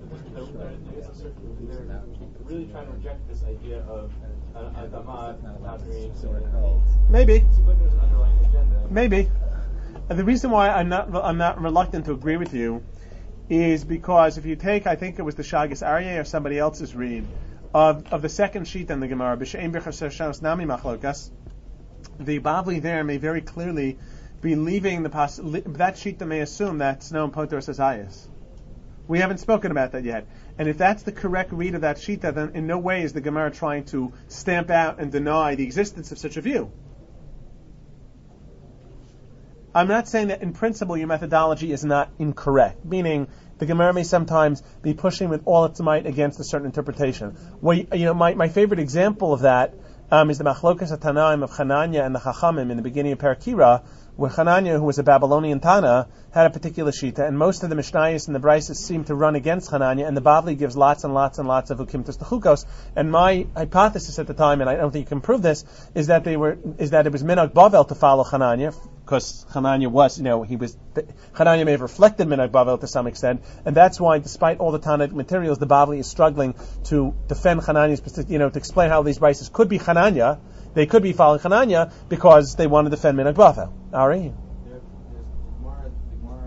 they're really trying to reject this idea of a Damad, Maybe. It seems like there's an underlying agenda. Maybe. And the reason why I'm not I'm not reluctant to agree with you is because if you take, I think it was the Shagas Aryeh or somebody else's read of of the second sheet in the Gemara, B'She'em B'Chaser Shanos Nami Machlokas, the Bavli there may very clearly be leaving the poss- that sheet that may assume that Snow and Potor says Ayas. We haven't spoken about that yet. And if that's the correct read of that sheet, then in no way is the Gemara trying to stamp out and deny the existence of such a view. I'm not saying that in principle your methodology is not incorrect, meaning the Gemara may sometimes be pushing with all its might against a certain interpretation. Well, you know, my, my favorite example of that um, is the Machlokas HaTanaim of Hananya and the Chachamim in the beginning of Parakira, where Hananya, who was a Babylonian Tana, had a particular shita, and most of the Mishnayos and the Brises seem to run against Hananya, and the Bavli gives lots and lots and lots of Ukimtus Techukos. And my hypothesis at the time, and I don't think you can prove this, is that they were is that it was Minhag Bavel to follow Hananya, because Hananya was, you know, he was Hananya may have reflected Minhag Bavel to some extent, and that's why, despite all the Tanaic materials, the Bavli is struggling to defend Hananya's, you know, to explain how these Brises could be Hananya. They could be following Hananya because they want to defend Minhag Bavel. Ari? There, there's Gemara, the Gemara,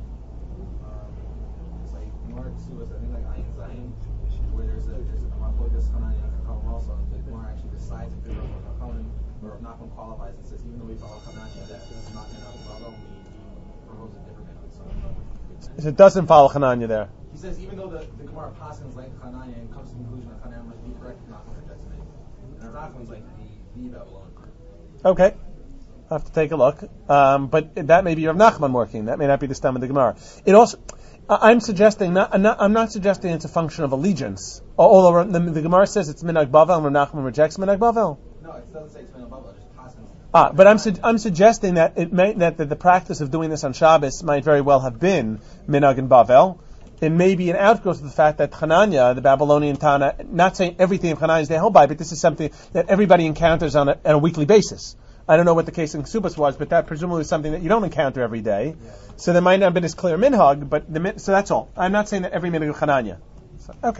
um, it's like Gemara Ksubas, I think like Ayin Zayin, where there's a there's a Machlokas Hananya and Chachamim also. The Gemara actually decides if they're Rav Chachamim or if Nachman qualifies and says even though we follow Hananya, that is not Minhag Bavel. We propose a different Minhag. So it doesn't follow Hananya there. He says even though the, the Gemara passes like Hananya and comes to the conclusion that Hananya must be correct, Nachman rejects it. And Nachman's like the the Babylon. Okay. I'll have to take a look. Um, but that may be Rav Nachman working. That may not be the stem of the Gemara. It also, I'm suggesting, not, I'm, not, I'm not suggesting it's a function of allegiance. Although the, the Gemara says it's Minhag Bavel and Rav Nachman rejects Minhag Bavel. No, it doesn't say it's Minhag Bavel, it just passes. Ah, but I'm su- I'm suggesting that it may that the, the practice of doing this on Shabbos might very well have been Minhag and Bavel. It may be an outgrowth of the fact that Hananya, the Babylonian Tana, not saying everything of Hananya is they hold by, but this is something that everybody encounters on a, on a weekly basis. I don't know what the case in Ksubas was, but that presumably is something that you don't encounter every day. Yeah. So there might not have been as clear minhag, but the, so that's all. I'm not saying that every minhag of Hananya. So, okay.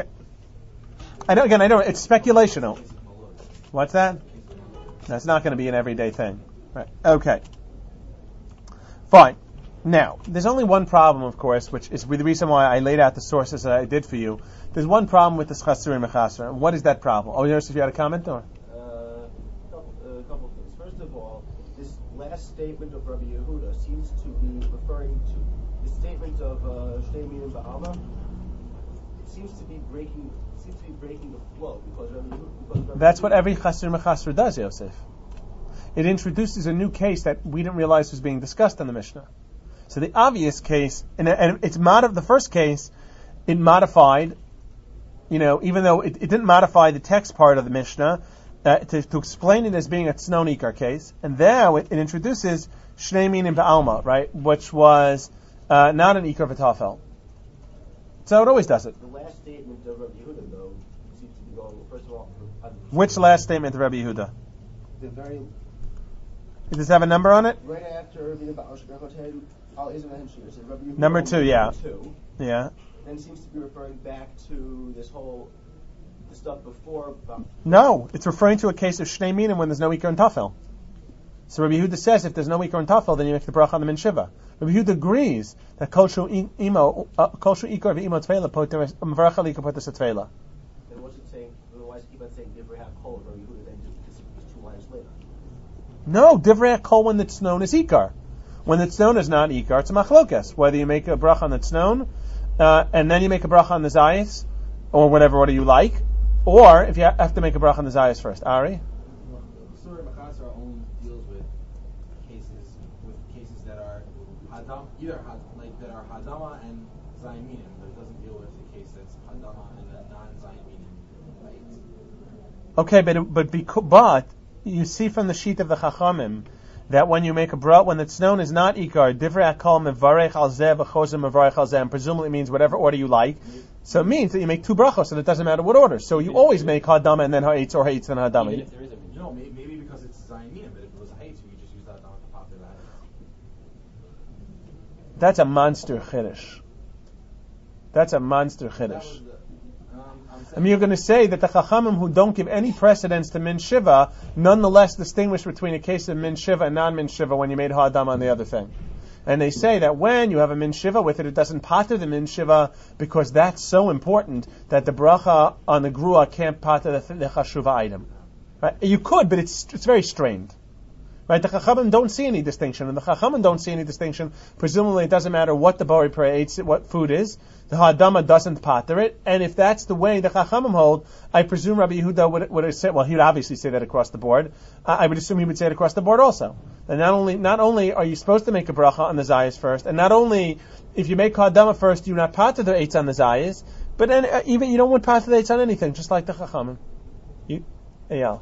I know, again, I know it's speculation. What's that? That's not going to be an everyday thing. Right. Okay. Fine. Now, there's only one problem, of course, which is the reason why I laid out the sources that I did for you. There's one problem with this Chasur Mechasra. What is that problem? Oh, Yosef, you had a comment? Or? Uh, a couple, uh, couple things. First of all, this last statement of Rabbi Yehuda seems to be referring to the statement of Shnei Minim Ba'alma. It seems to be breaking. Seems to be breaking the flow because Rabbi Yehuda. Because Rabbi That's Yehuda, what every Chasur Mechasra does, Yosef. It introduces a new case that we didn't realize was being discussed in the Mishnah. So the obvious case, and, and it's mod- the first case, it modified, you know, even though it, it didn't modify the text part of the Mishnah, uh, to, to explain it as being a Tznon Ikar case, and now it, it introduces Shnei Minim Ba'alma, right, which was uh, not an Ikar V'Tafel. So it always does it. The last statement of Rabbi Yehuda, though, seems to be going, first of all, on Which last statement of Rabbi Yehuda? the very Does it have a number on it? Right after Rabbi Yehuda al Ezer Henshir, so Rabbi Yehuda Number two, yeah. Two, Yeah. then seems to be referring back to this whole the stuff before. No, it's referring to a case of Shnei Minim when there's no Ikar and Tafel. So Rabbi Yehuda says if there's no Ikar and Tafel, then you make the bracha on the Min Shiva. Rabbi Yehuda agrees that Kol Shu Imo, Kol Shu Ikar v'Imo Tvela Poter Mavaracha Likar Poter Tvela. Then what's it saying? Why does it keep on saying Divrei HaKol? Rabbi Yehuda then just two lines later. No, Divrei HaKol when it's known as Ikar. When it's known as not Ikar, it's a machlokas. Whether you make a bracha on the tznon, uh, and then you make a bracha on the zayis, or whatever order you like, or if you have to make a bracha on the zayis first. Ari? Surah Machasra only deals with cases with cases that are hadam, either had, like that are hadama and zayminim, but it doesn't deal with the case that's hadama and that non-zayminim. Right? Okay, but but because, but you see from the sheet of the Chachamim that when you make a bracha, when it's known as not ikar, divrei hakol mevarech al zeh v'chozeh mevarech al zeh, and presumably it means whatever order you like. So it means that you make two brachos, and it doesn't matter what order. So you always make hadama and then ha'etz, or ha'etz and hadama. Even if there is a no, maybe, maybe because it's zayminim, but if it was ha'etz, we just use that hadama to pop it out. That's a monster chiddush. That's a monster chiddush. I mean, you're going to say that the Chachamim who don't give any precedence to Min Shiva, nonetheless distinguish between a case of Min Shiva and non-Min Shiva when you made Ha'adam on the other thing. And they say that when you have a Min Shiva with it, it doesn't pater the Min Shiva because that's so important that the bracha on the Grua can't pater the, the Chashuva item. Right? You could, but it's it's very strained. Right? The Chachamim don't see any distinction, and the Chachamim don't see any distinction. Presumably, it doesn't matter what the Bori Pray eats, what food is. The Ha'adama doesn't pater it, and if that's the way the Chachamim hold, I presume Rabbi Yehuda would would say, well, he would obviously say that across the board. I, I would assume he would say it across the board also. And not only not only are you supposed to make a bracha on the zayis first, and not only if you make Ha'adama first, you not pater the eitz on the zayis, but then uh, even you don't want pater the eitz on anything, just like the Chachamim. You, Eyal.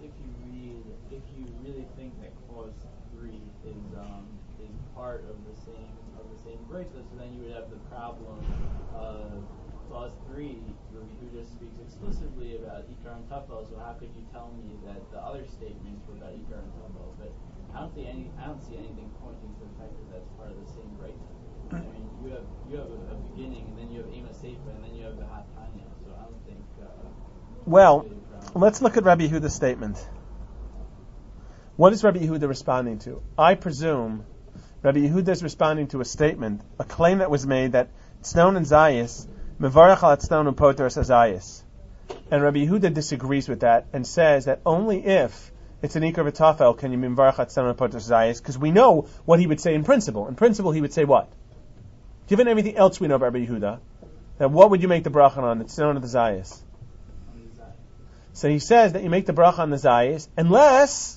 So then you would have the problem of clause three, where Yehuda speaks exclusively about Ikar and Tafel. So how could you tell me that the other statements were about Ikar and Tafel? But I don't see any. I don't see anything pointing to the fact that that's part of the same break. I mean, you have you have a, a beginning, and then you have Ema Seifa, and then you have the Hat Tanya. So I don't think. Uh, well, let's look at Rabbi Yehuda's statement. What is Rabbi Yehuda responding to? I presume Rabbi Yehuda is responding to a statement, a claim that was made that Tznon and Zayis, Mevarach al Tznon and Poter as Zayis. And Rabbi Yehuda disagrees with that and says that only if it's an Ikar v'Tafel can you Mevarach al Tznon and Poter as Zayis, because we know what he would say in principle. In principle, he would say what? Given everything else we know about Rabbi Yehuda, then what would you make the bracha on? The Tznon or the Zayis? So he says that you make the bracha on the Zayis, unless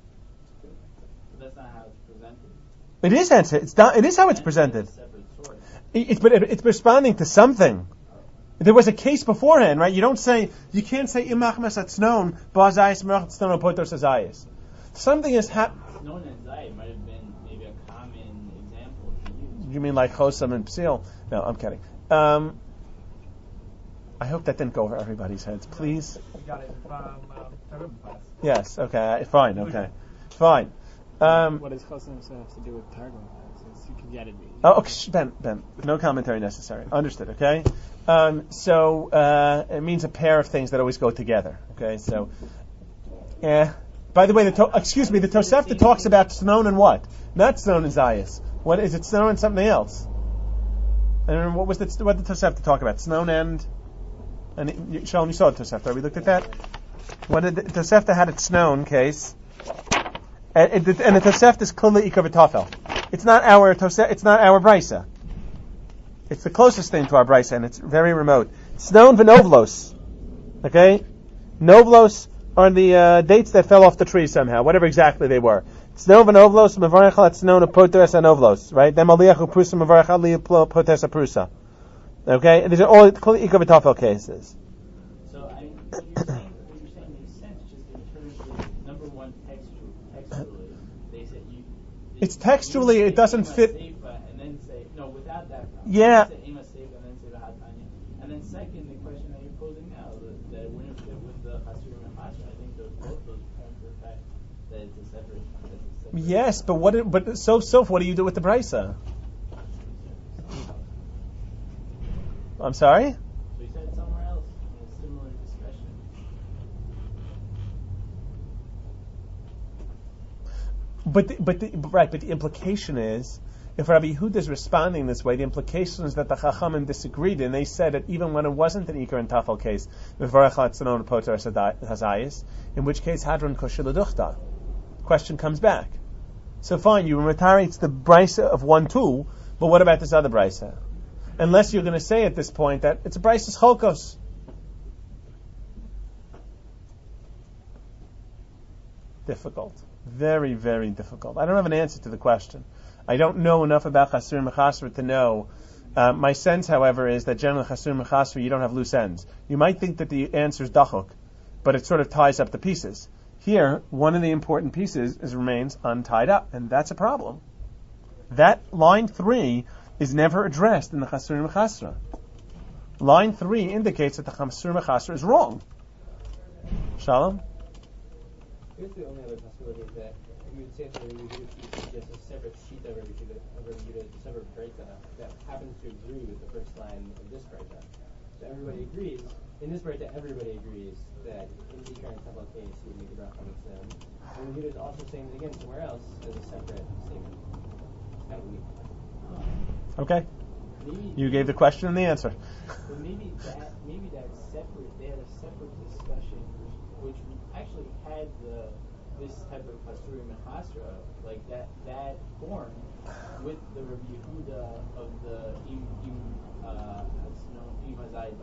It is answer. It's not, it is how it's presented. It, it's but it, it's responding to something. There was a case beforehand, right? You don't say you can't say imach mesatznon ba'azayis merachtznon opotos azayis. Something is happening. Tznon and zayis might have been maybe a common example to use. You mean like chosam and psil? No, I'm kidding. Um, I hope that didn't go over everybody's heads. Please. You got it from um, class. Yes. Okay. Fine. Okay. Fine. Um, what does Chosam have to do with Targum? You can get it. Oh, okay, Ben, Ben, no commentary necessary. Understood, okay? Um, so, uh, it means a pair of things that always go together, okay? So, yeah. By the way, the to- excuse me, the Tosefta talks about Tznon and what? Not Tznon and Zayis. What is it, Tznon and something else? And what was the, what did the Tosefta talk about? Tznon and, and you, Shalom, you saw the Tosefta, we looked at that? What did the Tosefta had a Tznon case? And, and, and the Tosefta is Kula Ikar v'Tafel. It's not our Tosefta, it's not our Brisa. It's the closest thing to our Brisa, and it's very remote. Tznon v'Novlos. Okay? Novlos are the uh, dates that fell off the tree somehow, whatever exactly they were. Tznon v'Novlos, Mevarech al Tznon u'Poteres ha'Novlos. Right? Them Aliyach u'Prusa, Mevarech al Poteres ha'Prusa. Okay? And these are all Kula Ikar v'Tafel cases. So, I mean, what you're saying, what you're saying makes sense, just in terms of, number one, textual, textually, they said you... It's textually, it doesn't fit... And then say, no, without that... Yeah. Say Ema Seifa and then say the Hatanya. And then second, the question that you're posing now, that, that it wouldn't fit with the Chasurim and Masha. I think those, both those point to the fact that it's a separate... It's a separate Yes, but what? It, but so so. What do you do with the brisa? I'm sorry. So he said somewhere else in a similar discussion. But the, but the, right, but the implication is, if Rabbi Yehuda is responding this way, the implication is that the Chachamim disagreed, and they said that even when it wasn't an Iker and Tafel case, Mevarech Latzanon Poter Hazayis, in which case Hadron Kosher L'Duchta. Question comes back. So fine, you retarate the brisa of one two, but what about this other brisa? Unless you're going to say at this point that it's a brisa's cholkos. Difficult. Very, very difficult. I don't have an answer to the question. I don't know enough about Chasur Mechasra to know. Uh, my sense, however, is that generally Chasur Mechasra, you don't have loose ends. You might think that the answer is dachuk, but it sort of ties up the pieces. Here, one of the important pieces is remains untied up, and that's a problem. That line three is never addressed in the Chasur Mechasra. Line three indicates that the Chasur Mechasra is wrong. Shalom? Here's the only other possibility is that you would say that the Rabbi Yehuda piece is just a separate sheet of Rabbi Yehuda, of Rabbi Yehuda, a separate breita that happens to agree with the first line of this breita. So everybody agrees, in this breita, everybody agrees that in the current Tafel case, you would make a bracha on its own. And Rabbi Yehuda is also saying it again somewhere else as a separate statement. It's kind of weak. Okay. Maybe, You gave the question and the answer. but maybe that maybe that's separate. They had a separate discussion, which, which actually had the this type of Chasuri Mechasra, like that that form with the Rabbi Yehuda of the Im Im uh Im Hazai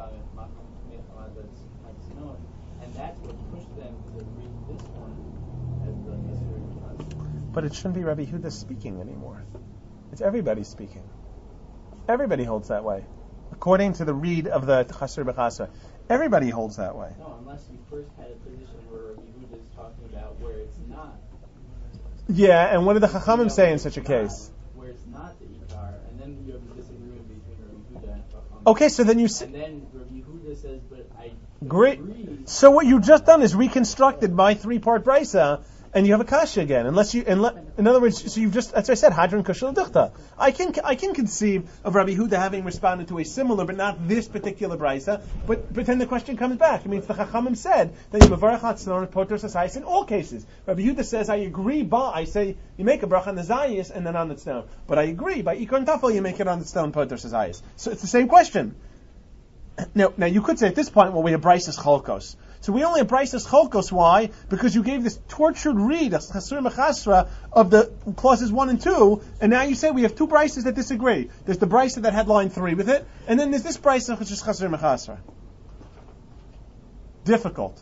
Macham, and that's what pushed them to read this one as the Chasuri Mechasra. But it shouldn't be Rabbi Yehuda speaking anymore. It's everybody speaking. Everybody holds that way. According to the read of the Chasur B'Chasra, everybody holds that way. No, unless you first had a position where Rabbi Yehuda is talking about where it's not. Yeah, and what did the Chachamim You know, say in where such a it's case? not- Where it's not the Ikar, and then you have a disagreement between Rabbi Yehuda and Chacham. Okay, so then you s- And then Rabbi Yehuda says, but I Great. agree. So what you've just done is reconstructed my three-part brisa, and you have a kasha again. Unless you, unless, in other words, so you've just, as I said, hadron kosher l'duchta. I can, I can conceive of Rabbi Yehuda having responded to a similar, but not this particular brisa. But, but then the question comes back. I mean, the Chachamim said that you mevarach hatznon poter sasayis in all cases. Rabbi Yehuda says, I agree, by I say you make a bracha on the zayis and then on the stone. But I agree by ikon tafel you make it on the stone poter sasayis. So it's the same question. Now, now you could say at this point, well, we have Bryce's Cholkos. So we only have Bryce's Cholkos. Why? Because you gave this tortured read, Chasur Mechasra, of the clauses one and two, and now you say we have two Bryces that disagree. There's the Bryce that had line three with it, and then there's this Bryce which is Chasur Mechasra. Difficult.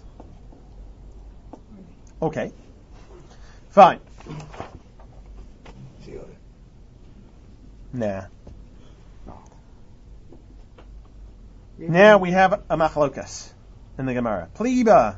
Okay. Fine. Nah. Now we have a machlokas in the Gemara. Pliba.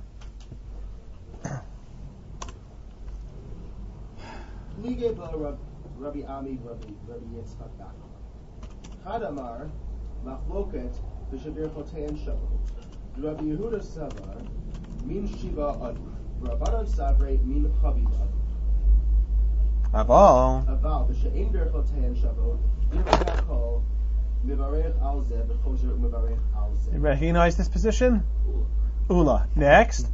Lige ba Rabbi Ami Rabbi Rabbi Yitzchak Bachman. Chad Amar machloket b'shabir chotein shabbat. Rabbi Yehuda Savar min shiva adu. Rabbanon Savre min chaviv adu. Aval. Aval b'she'im bir chotein shabbat. Yirvah kol. You recognize this position? Ula. Next.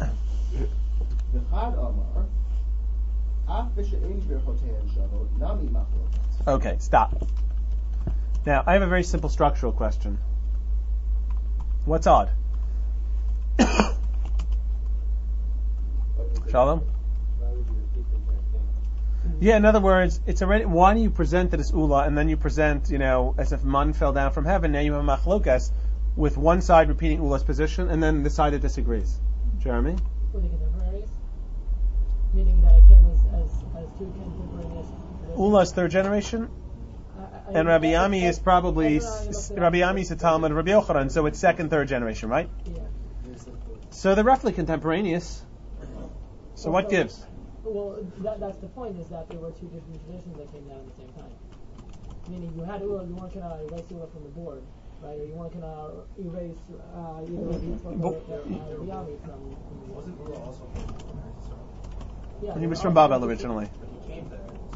Okay, stop. Now, I have a very simple structural question. What's odd? Shalom? Yeah, in other words, it's already. Why do you present it as ula and then you present, you know, as if man fell down from heaven? Now you have a machlokas with one side repeating ula's position and then the side that disagrees. Jeremy? Were they contemporaries? Meaning that it came as, as, as two contemporaneous. Ula's third generation, I, I, and Rabbi Ami is probably I, I, Rabbi Ami is a Talmud of Rabbi Yochanan, so it's second, third generation, right? Yeah. So they're roughly contemporaneous. So what gives? Well, that, that's the point, is that there were two different traditions that came down at the same time. Meaning you had Ula, you weren't going to erase Ula from the board, right? Or you weren't going to erase uh, either Rabbi Yitzchak or Rabbi Ami from, from the Wasn't Ula also from yeah, He was from Babel originally. He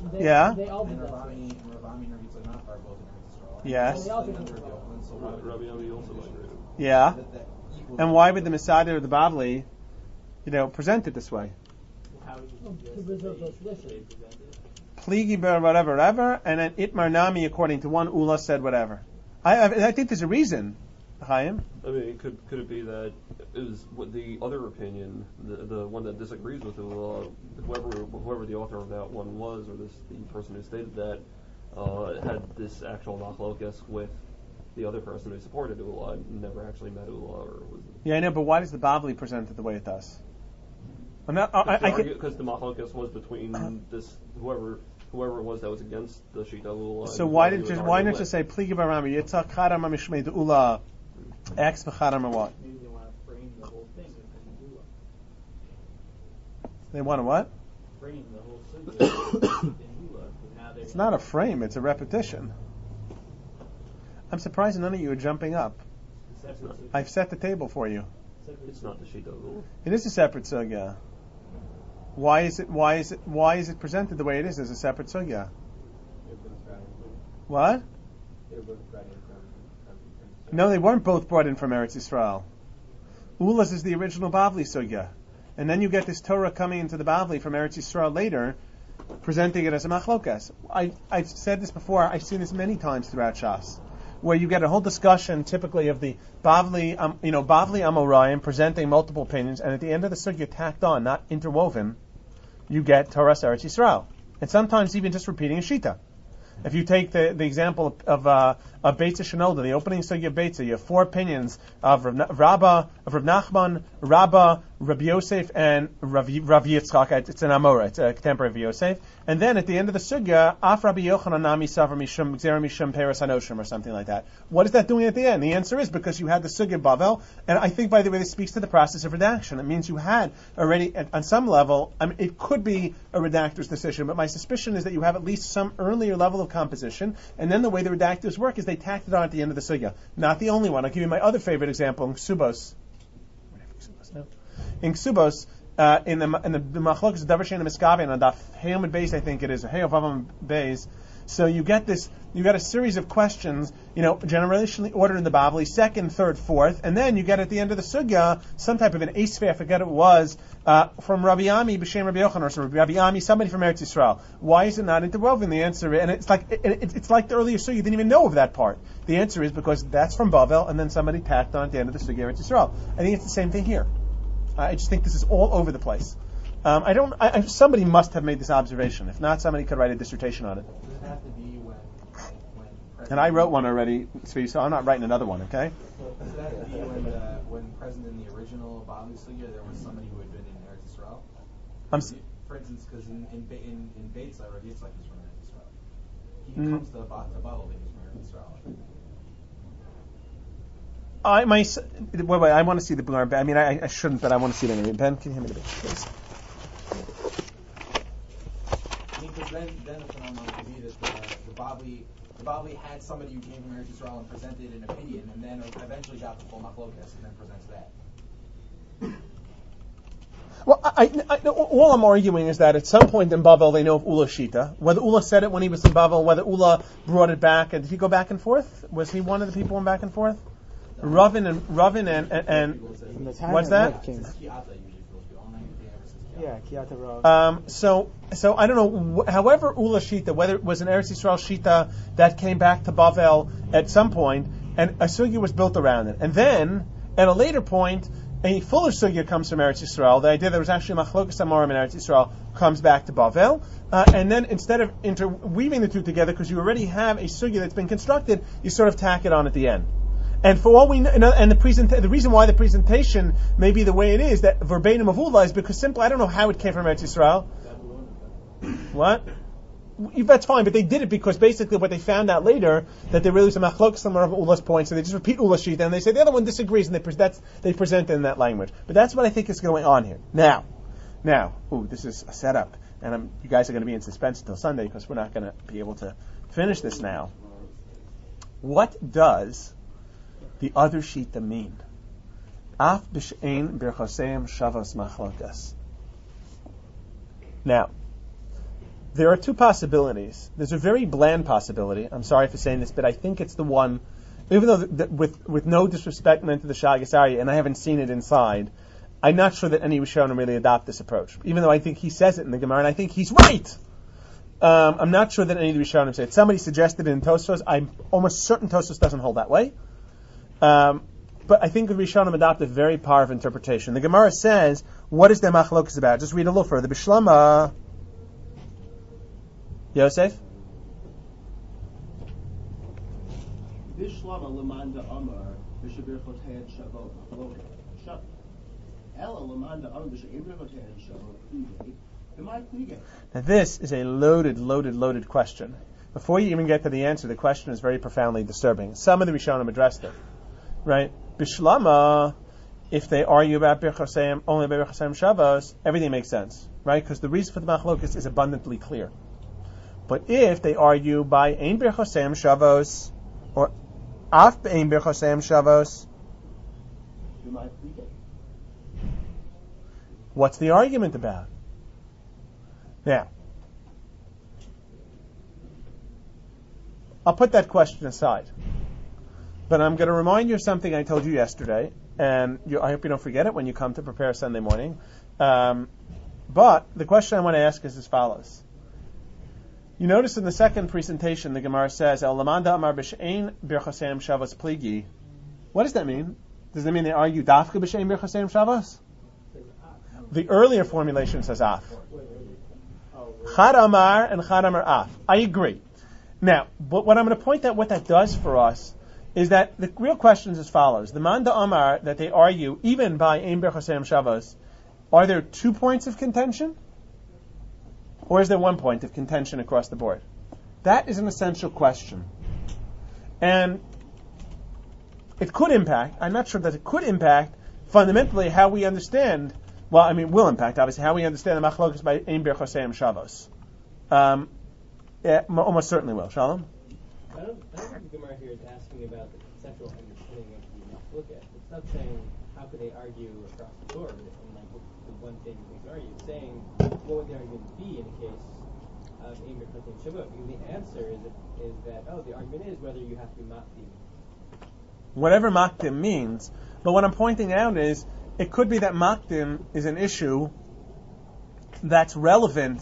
They, Yeah. They all did And that. Ravami and Ravami and Rabbi Yitzchak are both in Eretz Yisrael. Yes. And They all the think number it's of Yochanan, so why would- Rabbi Ami also agreed. Yeah. that- that equals- And why would the Masada or the Bavli, you know, present it this way? How would you To suggest preserve they- those traditions. they present it? Pligi ber whatever, whatever, and then Itmar Nami, according to one Ula, said whatever. I, I, I think there's a reason, Chaim. I mean, could could it be that is what the other opinion, the the one that disagrees with Ula, whoever whoever the author of that one was, or this the person who stated that, uh, had this actual machlokas with the other person who supported Ula, and never actually met Ula, or was Yeah, I know, but why does the Bavli present it the way it does? I'm not, I, I, I could, because the machlokas was between this whoever whoever it was that was against the Shita Ula. so and why whoever did he was just why arguing not with. just say Pligi ber Rami Yitzchak Chadam Amishmei Ula X v'Chadam or what? Maybe they want to frame the whole thing as Ula. They want to what? Frame the whole sugya in Ula. Now they're It's not a frame; it's a repetition. I'm surprised none of you are jumping up. separate sugya. I've set the table for you. Separate It's not the Shita Ula. It is a separate sugya. Why is it? Why is it? Why is it presented the way it is as a separate sugya? What? No, they weren't both brought in from Eretz Yisrael. Ula's is the original Bavli sugya, and then you get this Torah coming into the Bavli from Eretz Yisrael later, presenting it as a machlokas. I I've said this before. I've seen this many times throughout Shas, where you get a whole discussion, typically of the Bavli, um, you know, Bavli Amoraim presenting multiple opinions, and at the end of the sugya, tacked on, not interwoven, you get Torah Eretz Yisrael, and sometimes even just repeating a shita. If you take the, the example of uh, of Beitza Shenolda, the opening sugya of Beitza, you have four opinions of Rav, of Rabba, of Rav Nachman, Rabba, Rabbi Yosef, and Rav, Rav Yitzchak. It's an Amora, it's a contemporary of Yosef. And then at the end of the sugya, Af Rabbi Yochanan Nami Savar Mishum Gzera Mishum Peres Hanoshim, or something like that. What is that doing at the end? The answer is because you had the sugya Bavel, and I think, by the way, this speaks to the process of redaction. It means you had already, at, on some level, I mean, it could be a redactor's decision, but my suspicion is that you have at least some earlier level of composition, and then the way the redactors work is they tacked it on at the end of the sugya. Not the only one. I'll give you my other favorite example in Ksubos. In Ksubos, uh, in the in the, the Machlokes of Davar Shein and Miskaven on Daf Heyom Beis, I think it is, or Heyom Vavam Beis. So you get this, you get a series of questions, you know, generationally ordered in the Bavli, second, third, fourth, and then you get at the end of the sugya some type of an esfei, I forget what it was, uh, from Rabbi Ami, B'Shem Rabbi Yochanan, or some Rabbi Ami, somebody from Eretz Yisrael. Why is it not interwoven? The answer, and it's like it, it, it's like the earlier sugya, you didn't even know of that part. The answer is because that's from Bavel, and then somebody tacked on at the end of the sugya Eretz Yisrael. I think it's the same thing here. I just think this is all over the place. Um, I don't. I, I, somebody must have made this observation. If not, somebody could write a dissertation on it. Does it have to be when, when President And I wrote one already, so I'm not writing another one. Okay. Does it have to be when, uh, when present in the original Bavli Sugya there was somebody who had been in Eretz Yisrael? I'm s- For instance, because in in Be- in, in Beitza, Rav Yitzchak is from Eretz Yisrael. He Mm. comes to Ba- to Babel, but he's from Eretz Yisrael. I my s- wait, wait. I want to see the blur. I mean, I, I shouldn't, but I want to see it anyway. Ben, can you hand me the bit, please? Because then, then the phenomenon could be that the, the Bavli, the Bavli had somebody who came from Eretz Yisrael and presented an opinion, and then eventually got the full machlokas, and then presents that. Well, I, I, I, all I'm arguing is that at some point in Bavel they know of Ula Shita. Whether Ula said it when he was in Bavel, whether Ula brought it back, and did he go back and forth? Was he one of the people who went back and forth? Ravin and Ravin and and, and what's that? Yeah, Kiyata Rav. Um, so, so I don't know. Wh- however, Ula Shita, whether it was an Eretz Yisrael Shita that came back to Bavel at some point, and a sugya was built around it, and then at a later point, a fuller sugya comes from Eretz Yisrael. The idea there was actually machlokas amorim in Eretz Yisrael comes back to Bavel, uh, and then instead of interweaving the two together, because you already have a sugya that's been constructed, you sort of tack it on at the end. And for all we know, and the present, the reason why the presentation may be the way it is, that verbatim of Ula, is because simply I don't know how it came from Eretz Yisrael. What? That's fine, but they did it because basically what they found out later, that there really was a machlok somewhere of Ula's points, so they just repeat Ula's shita, and they say the other one disagrees, and they, pre- that's, they present it in that language. But that's what I think is going on here. Now, now, ooh, this is a setup, and I'm, you guys are going to be in suspense until Sunday because we're not going to be able to finish this now. What does the other shita mean? Af b'shein birchoseim shavas machlakas. Now, There are two possibilities. There's a very bland possibility. I'm sorry for saying this, but I think it's the one, even though the, the, with with no disrespect meant to the Shagas Aryeh, and I haven't seen it inside, I'm not sure that any Rishonim really adopt this approach. Even though I think he says it in the Gemara, and I think he's right. Um, I'm not sure that any of the Rishonim say it. Somebody suggested it in Tosfos. I'm almost certain Tosfos doesn't hold that way. Um, but I think the Rishonim adopt a very powerful interpretation. The Gemara says, what is the machlokas about? Just read a little further. Bishlama. Yosef? Bishlama lemanda amar b'shabir chotein shavot machloket shav. Ela lemanda amar b'shabir chotein shavot pligei. Now this is a loaded, loaded, loaded question. Before you even get to the answer, the question is very profoundly disturbing. Some of the Rishonim addressed it. Right? Bishlama, if they argue about Birchosayim, only about Birchosayim Shavos, everything makes sense. Right? Because the reason for the Machlokas is abundantly clear. But if they argue by Ein Birchosayim Shavos, or Af Ein Birchosayim Shavos, what's the argument about? Now, I'll put that question aside. But I'm going to remind you of something I told you yesterday, and you, I hope you don't forget it when you come to prepare Sunday morning. Um, but the question I want to ask is as follows. You notice in the second presentation, the Gemara says, El lamanda amar b'she'ein birchosayim shavos pligi. What does that mean? Does that mean they argue dafka b'she'ein birchosayim shavos? The earlier formulation says af. Chad Amar and Chad Amar Af. I agree. Now, but what I'm going to point out what that does for us is that the real question is as follows. The Manda Amar that they argue, even by Ein Birchosayim Shavos, are there two points of contention? Or is there one point of contention across the board? That is an essential question. And it could impact, I'm not sure that it could impact, fundamentally how we understand. Well, I mean, will impact, obviously, how we understand the machlokas by Ein Birchosayim Shavos. Um, yeah, almost certainly will. Shalom? I don't, I don't think the Gemara here is asking about the conceptual understanding of the machlokas. It's not saying how could they argue across the board and like the one thing things argue. It's saying what would the argument be in the case of Ein Birchosayim Shavos? Because the answer is is that oh, the argument is whether you have to be makdim. Whatever makdim means, but what I'm pointing out is it could be that makdim is an issue that's relevant.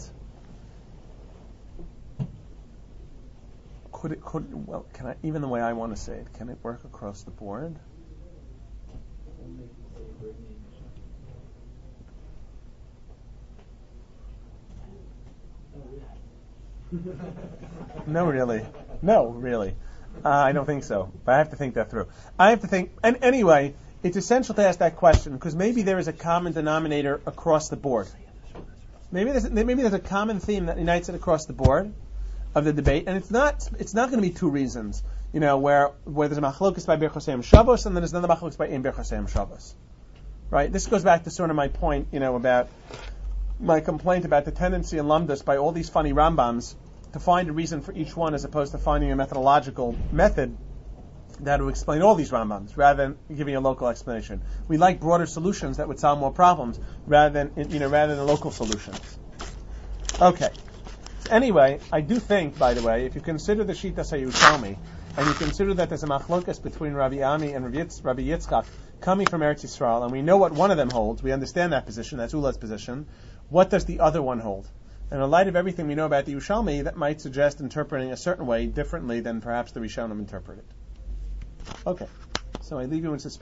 Could it, could, well, can I, even the way I want to say it, can it work across the board? No, really. No, really. Uh, I don't think so. But I have to think that through. I have to think, and anyway, it's essential to ask that question because maybe there is a common denominator across the board. Maybe there's maybe there's a common theme that unites it across the board of the debate, and it's not it's not going to be two reasons. You know, where where there's a machlokas by Birchosayim Shavos and then there's another machlokas by Ein Birchosayim Shavos. Right? This goes back to sort of my point, you know, about my complaint about the tendency in Lamdas by all these funny Rambams to find a reason for each one as opposed to finding a methodological method that would explain all these Rambams rather than giving a local explanation. We like broader solutions that would solve more problems rather than you know rather than local solutions. Okay. So anyway, I do think, by the way, if you consider the Shita Sayushalmi and you consider that there's a machlokas between Rabbi Ami and Rabbi, Yitz, Rabbi Yitzchak coming from Eretz Yisrael, and we know what one of them holds, we understand that position, that's Ula's position. What does the other one hold? And in light of everything we know about the Yerushalmi, that might suggest interpreting a certain way differently than perhaps the Rishonim interpreted. Okay, so I leave you in suspense.